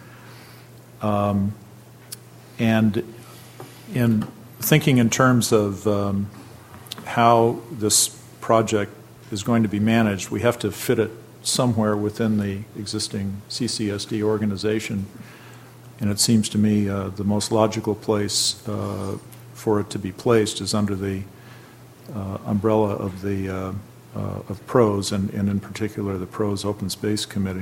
A: Um, and in thinking in terms of um, how this project is going to be managed, we have to fit it somewhere within the existing C C S D organization. And it seems to me uh, the most logical place uh, for it to be placed is under the uh, umbrella of the uh, uh, of PROS, and, and in particular the PROS Open Space Committee.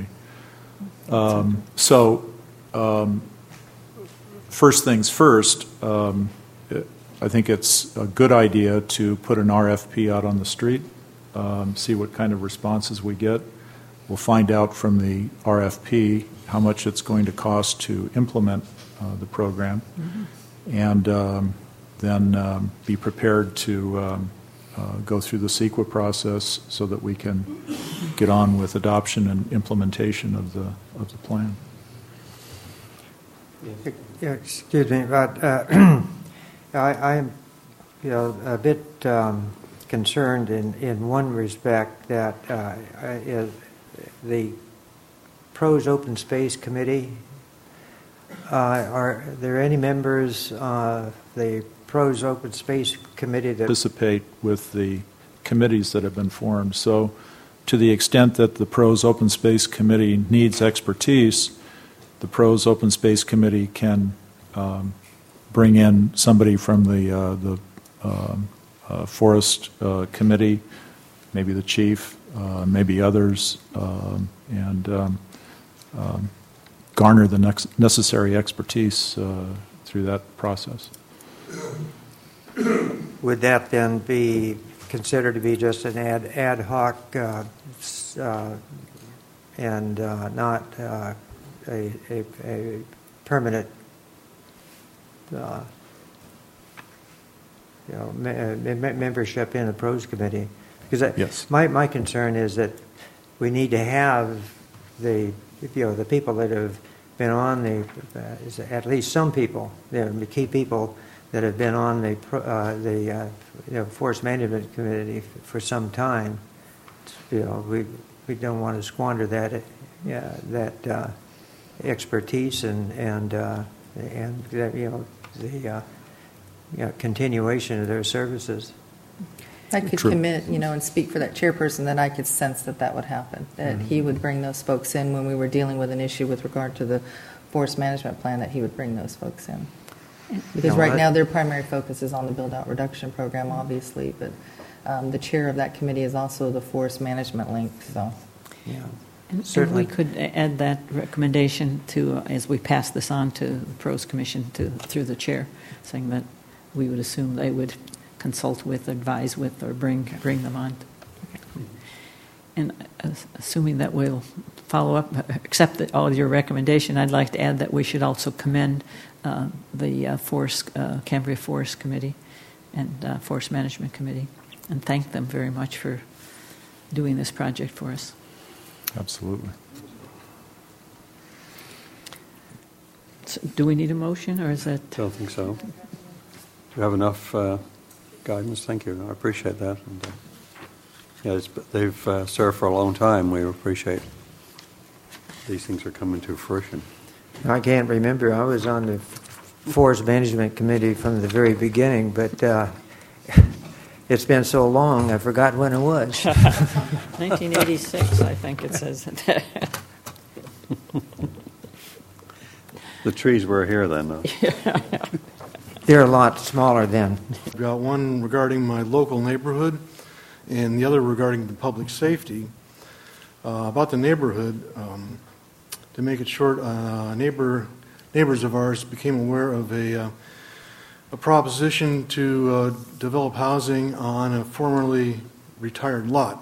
A: Um, so, um, first things first, um, it, I think it's a good idea to put an R F P out on the street, um, see what kind of responses we get. We'll find out from the R F P how much it's going to cost to implement uh, the program, mm-hmm. and um, then um, be prepared to um, uh, go through the CEQA process so that we can get on with adoption and implementation of the of the plan.
N: Yeah, excuse me, but uh, I, I'm, you know, a bit um, concerned in, in one respect that uh, is the PROS Open Space Committee. Uh, are there any members of the PROS Open Space Committee that
A: participate with the committees that have been formed? So, to the extent that the PROS Open Space Committee needs expertise, the PROS Open Space Committee can um, bring in somebody from the uh, the um, uh, Forest uh, Committee, maybe the chief, uh, maybe others, um, and um, um, garner the next necessary expertise uh, through that process.
N: Would that then be considered to be just an ad, ad hoc uh, uh, and uh, not uh, a, a, a permanent uh, you know, me, me, membership in the PROS Committee? Because I,
A: yes.
N: my, my concern is that we need to have the you know the people that have been on the uh, at least some people, you know, the key people that have been on the uh, the uh, you know, Forest Management Committee for some time. You know, we we don't want to squander that yeah, that uh, expertise and and uh, and uh, you know the uh, you know, continuation of their services.
F: I could
A: True.
F: commit, you know, and speak for that chairperson that I could sense that that would happen, that mm-hmm. he would bring those folks in when we were dealing with an issue with regard to the forest management plan, that he would bring those folks in. Because right now their primary focus is on the build-out reduction program, obviously, but um, the chair of that committee is also the forest management link, so.
N: Yeah.
M: And,
N: Certainly.
M: and we could add that recommendation to, uh, as we pass this on to the PROS Commission to, through the chair, saying that we would assume they would consult with, advise with, or bring bring them on. And uh, assuming that we'll follow up, accept the, all your recommendation, I'd like to add that we should also commend uh, the uh, Forest, uh, Cambria Forest Committee and uh, Forest Management Committee, and thank them very much for doing this project for us.
A: Absolutely.
M: So do we need a motion, or is that?
C: I don't think so. Do you have enough uh, guidance? Thank you. I appreciate that. And, uh, Yes, but they've uh, served for a long time. We appreciate these things are coming to fruition.
N: I can't remember. I was on the Forest Management Committee from the very beginning, but uh, it's been so long, I forgot when it was.
M: nineteen eighty-six, I think it says.
C: The trees were here then, though.
N: They're a lot smaller then.
O: I've got one regarding my local neighborhood and the other regarding the public safety. Uh, about the neighborhood, um, to make it short, uh, neighbor neighbors of ours became aware of a, uh, a proposition to uh, develop housing on a formerly retired lot.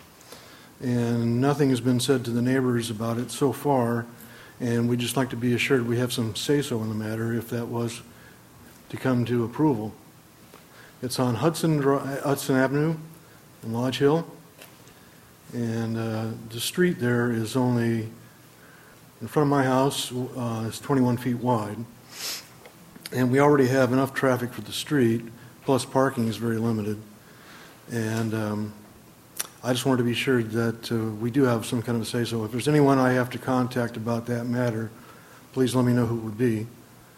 O: And nothing has been said to the neighbors about it so far, and we'd just like to be assured we have some say-so in the matter if that was to come to approval. It's on Hudson, Hudson Avenue in Lodge Hill, and uh, the street there is only, in front of my house, uh, is twenty-one feet wide, and we already have enough traffic for the street, plus parking is very limited, and um, I just wanted to be sure that uh, we do have some kind of a say-so. If there's anyone I have to contact about that matter, please let me know who it would be.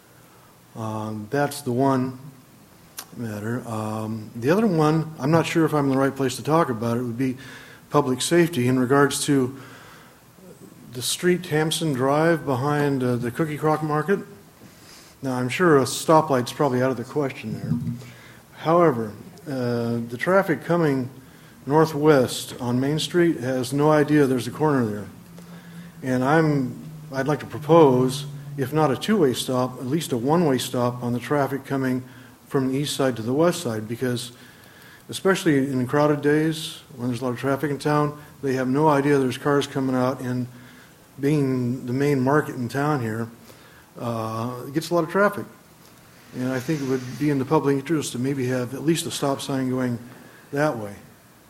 O: Um, that's the one matter. Um, the other one, I'm not sure if I'm in the right place to talk about it, would be public safety in regards to the street Hampson Drive behind uh, the Cookie Crock Market. Now, I'm sure a stoplight's probably out of the question there. However, uh, the traffic coming northwest on Main Street has no idea there's a corner there. And I'm, I'd like to propose, if not a two-way stop, at least a one-way stop on the traffic coming from the east side to the west side, because especially in crowded days when there's a lot of traffic in town, they have no idea there's cars coming out, and being the main market in town here, uh, it gets a lot of traffic. And I think it would be in the public interest to maybe have at least a stop sign going that way.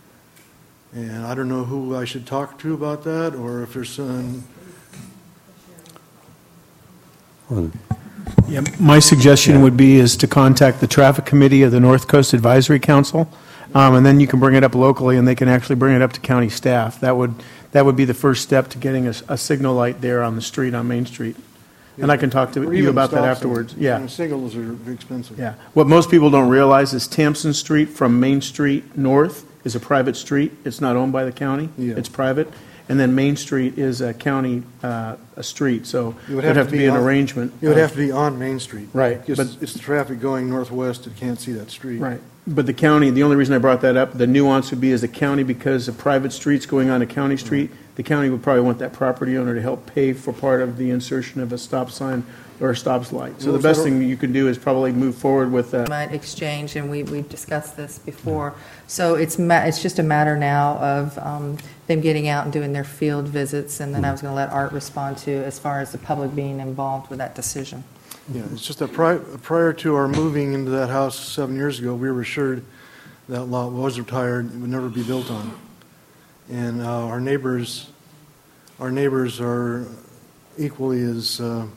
O: And I don't know who I should talk to about that, or if there's some...
L: Yeah, my suggestion yeah. would be is to contact the traffic committee of the North Coast Advisory Council, um, and then you can bring it up locally, and they can actually bring it up to county staff. That would that would be the first step to getting a, a signal light there on the street on Main Street. Yeah. And I can talk to
O: or
L: you about that afterwards.
O: Signs.
L: Yeah,
O: and signals are expensive.
L: Yeah, what most people don't realize is Tampson Street from Main Street north is a private street. It's not owned by the county.
O: Yeah.
L: It's private. And then Main Street is a county uh, a street, so
O: it would
L: have,
O: have
L: to
O: be,
L: be an
O: on,
L: arrangement.
O: It would
L: uh,
O: have to be on Main Street.
L: Right.
O: Because
L: but,
O: it's the traffic going northwest that can't see that street.
L: Right. But the county, the only reason I brought that up, the nuance would be is the county, because of private streets going on a county street, right. the county would probably want that property owner to help pay for part of the insertion of a stop sign or a stop light. So well, the best thing you can do is probably move forward with that.
F: Might exchange, and we, we've discussed this before. So it's ma- it's just a matter now of um, them getting out and doing their field visits, and then I was going to let Art respond to as far as the public being involved with that decision.
O: Yeah, it's just that pri- prior to our moving into that house seven years ago, we were assured that lot was retired and would never be built on. And uh, our neighbors, our neighbors are equally as... Uh,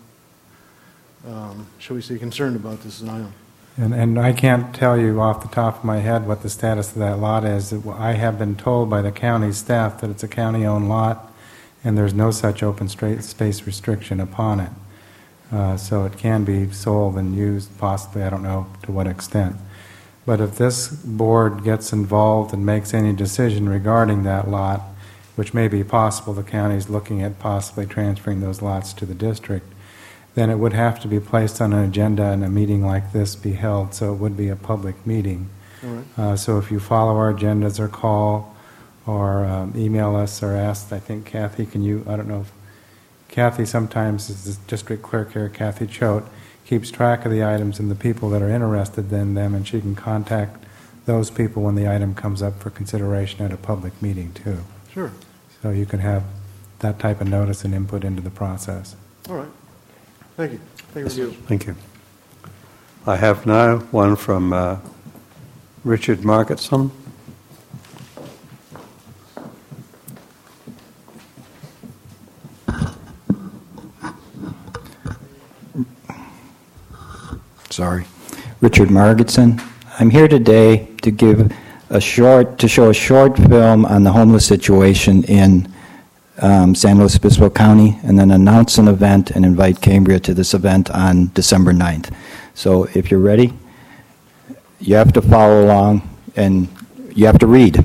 O: Um, shall we say, concerned about this as I am.
E: And, and I can't tell you off the top of my head what the status of that lot is. I have been told by the county staff that it's a county-owned lot, and there's no such open straight space restriction upon it. Uh, so it can be sold and used, possibly, I don't know to what extent. But if this board gets involved and makes any decision regarding that lot, which may be possible, the county's looking at possibly transferring those lots to the district, then it would have to be placed on an agenda and a meeting like this be held, so it would be a public meeting.
O: All right.
E: Uh, so if you follow our agendas or call or um, email us or ask, I think, Kathy, can you, I don't know, if Kathy sometimes is the district clerk here, Kathy Choate, keeps track of the items and the people that are interested in them, and she can contact those people when the item comes up for consideration at a public meeting, too.
O: Sure.
E: So you can have that type of notice and input into the process.
O: All right. Thank you. Thank you.
C: Thank you. I have now one from uh, Richard Margetson.
P: Sorry. Richard Margetson. I'm here today to give a short, to show a short film on the homeless situation in um, San Luis Obispo County, and then announce an event and invite Cambria to this event on December ninth. So if you're ready, you have to follow along, and you have to read.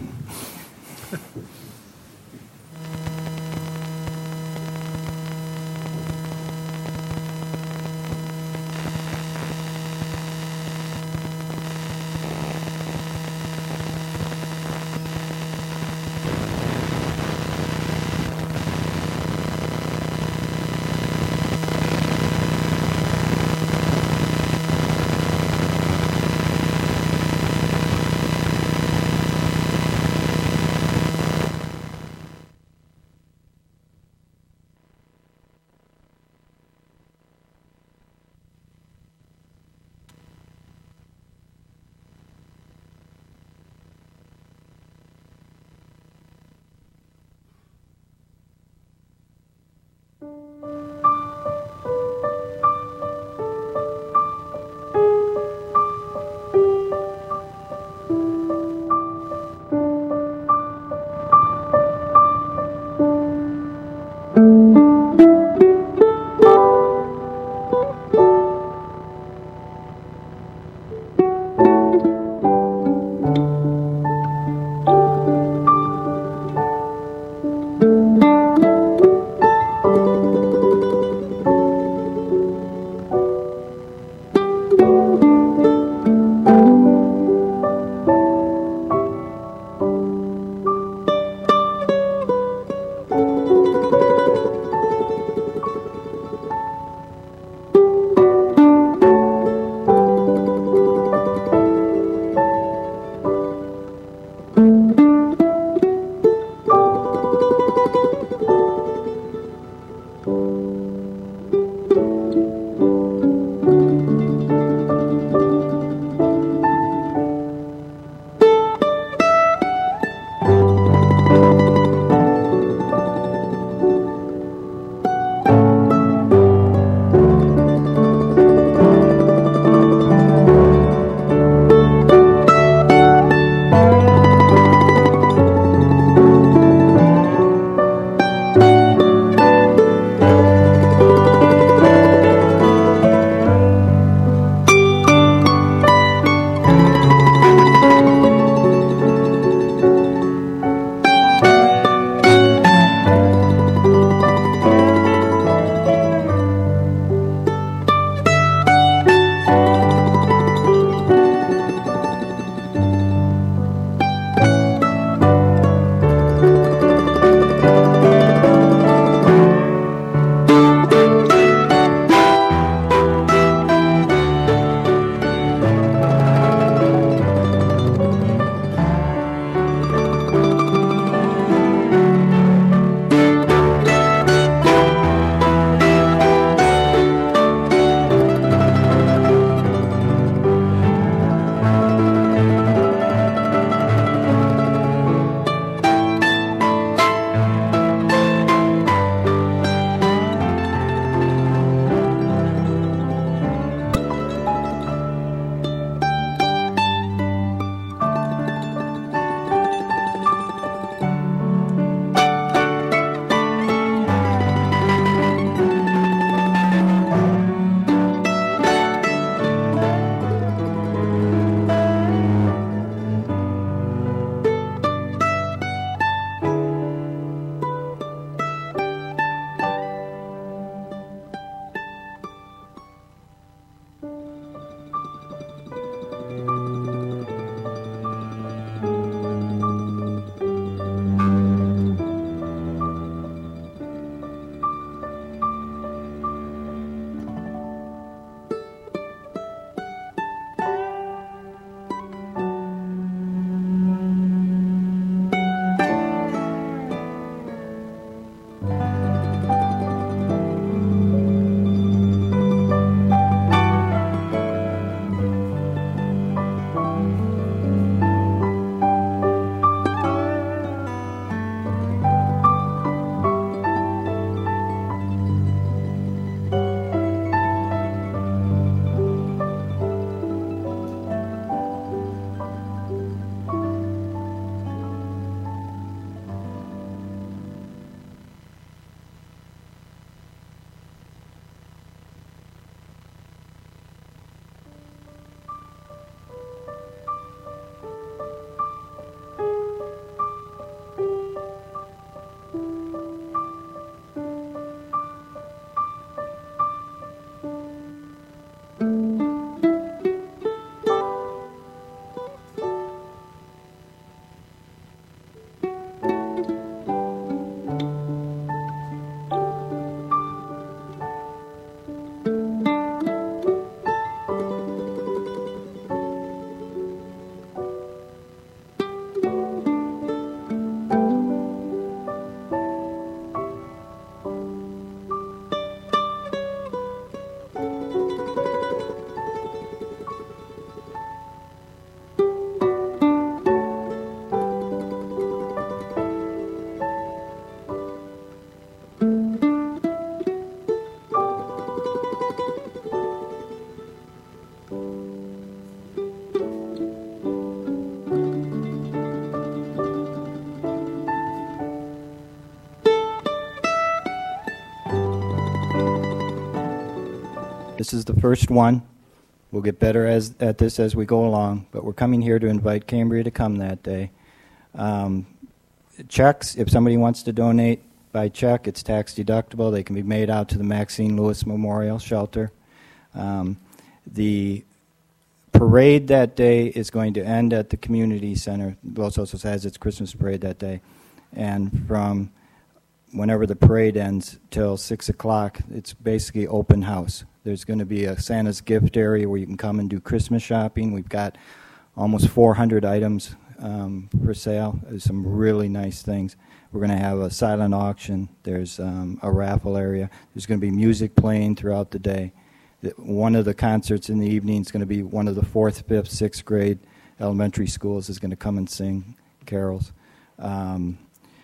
P: This is the first one. We'll get better as, at this as we go along, but we're coming here to invite Cambria to come that day. Um, checks, if somebody wants to donate by check, it's tax deductible. They can be made out to the Maxine Lewis Memorial Shelter. Um, the parade that day is going to end at the community center. Los Osos has its Christmas parade that day. And from whenever the parade ends till six o'clock, it's basically open house. There's going to be a Santa's gift area where you can come and do Christmas shopping. We've got almost four hundred items um, for sale. There's some really nice things. We're going to have a silent auction. There's um, a raffle area. There's going to be music playing throughout the day. The, one of the concerts in the evening is going to be one of the fourth, fifth, sixth grade elementary schools is going to come and sing carols. Um,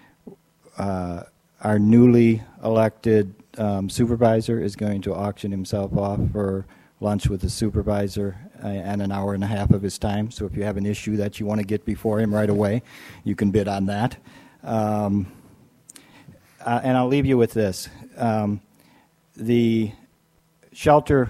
P: uh, our newly elected um, supervisor is going to auction himself off for lunch with the supervisor uh, and an hour and a half of his time. So if you have an issue that you want to get before him right away, you can bid on that. Um, uh, and I'll leave you with this. Um, the shelter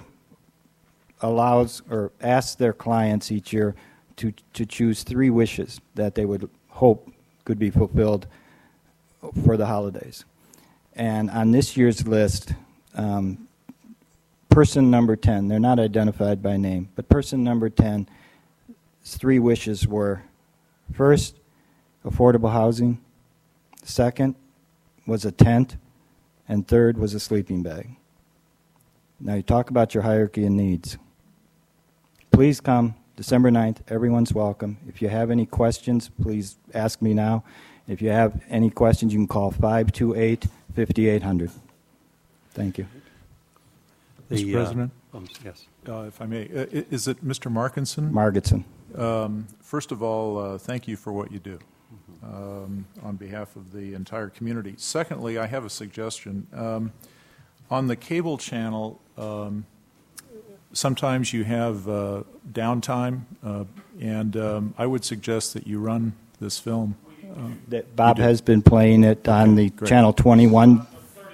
P: allows or asks their clients each year to, to choose three wishes that they would hope could be fulfilled for the holidays. And on this year's list, um, person number ten, they're not identified by name, but person number ten, three wishes were, first, affordable housing, second was a tent, and third was a sleeping bag. Now you talk about your hierarchy of needs. Please come December ninth. Everyone's welcome. If you have any questions, please ask me now. If you have any questions, you can call five two eight, five eight zero zero. Thank you.
A: Mister
C: The,
A: President?
C: Uh, um, yes.
A: Uh, if I may, uh, is it Mister Markinson?
P: Margetson.
A: Um, first of all, uh, thank you for what you do um, on behalf of the entire community. Secondly, I have a suggestion. Um, on the cable channel, um, sometimes you have uh, downtime, uh, and um, I would suggest that you run this film. Uh,
P: that Bob has been playing it on the
A: Great.
P: Channel twenty-one.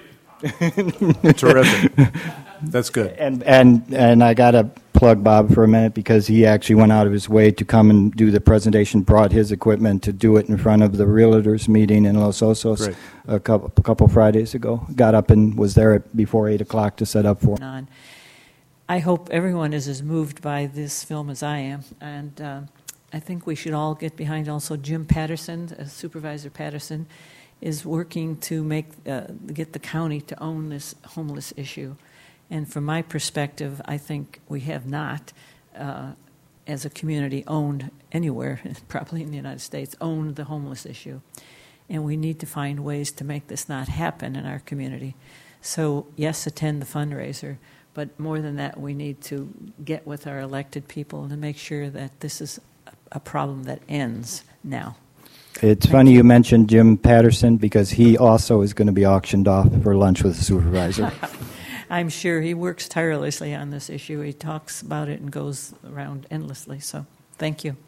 A: Terrific. That's good.
P: And and and I got to plug Bob for a minute because he actually went out of his way to come and do the presentation, brought his equipment to do it in front of the realtors meeting in Los Osos
A: Great.
P: a couple, a couple Fridays ago. Got up and was there at before eight o'clock to set up for.
M: On. I hope everyone is as moved by this film as I am, and uh, I think we should all get behind also Jim Patterson, uh, Supervisor Patterson, is working to make uh, get the county to own this homeless issue. And from my perspective, I think we have not, uh, as a community, owned anywhere, probably in the United States, owned the homeless issue. And we need to find ways to make this not happen in our community. So, yes, attend the fundraiser, but more than that, we need to get with our elected people to make sure that this is a problem that ends now.
P: It's funny you mentioned Jim Patterson because he also is going to be auctioned off for lunch with the supervisor.
M: I'm sure he works tirelessly on this issue. He talks about it and goes around endlessly. So, thank you.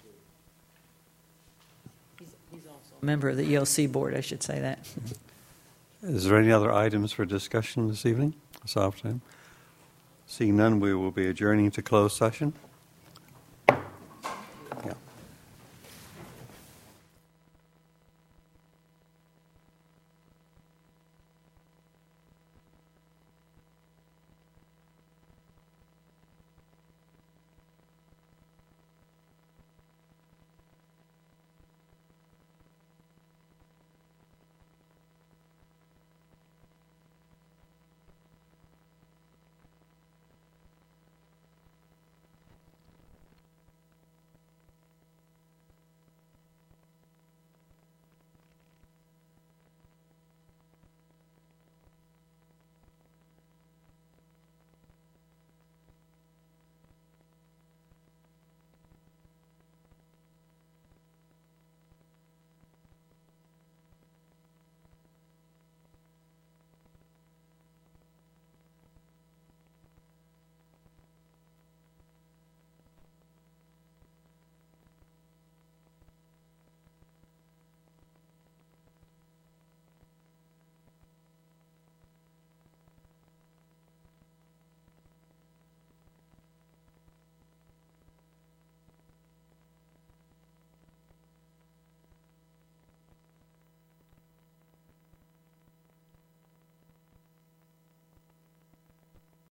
M: He's, he's also a member of the E O C board, I should say that.
C: Is there any other items for discussion this evening, this afternoon? Seeing none, we will be adjourning to closed session.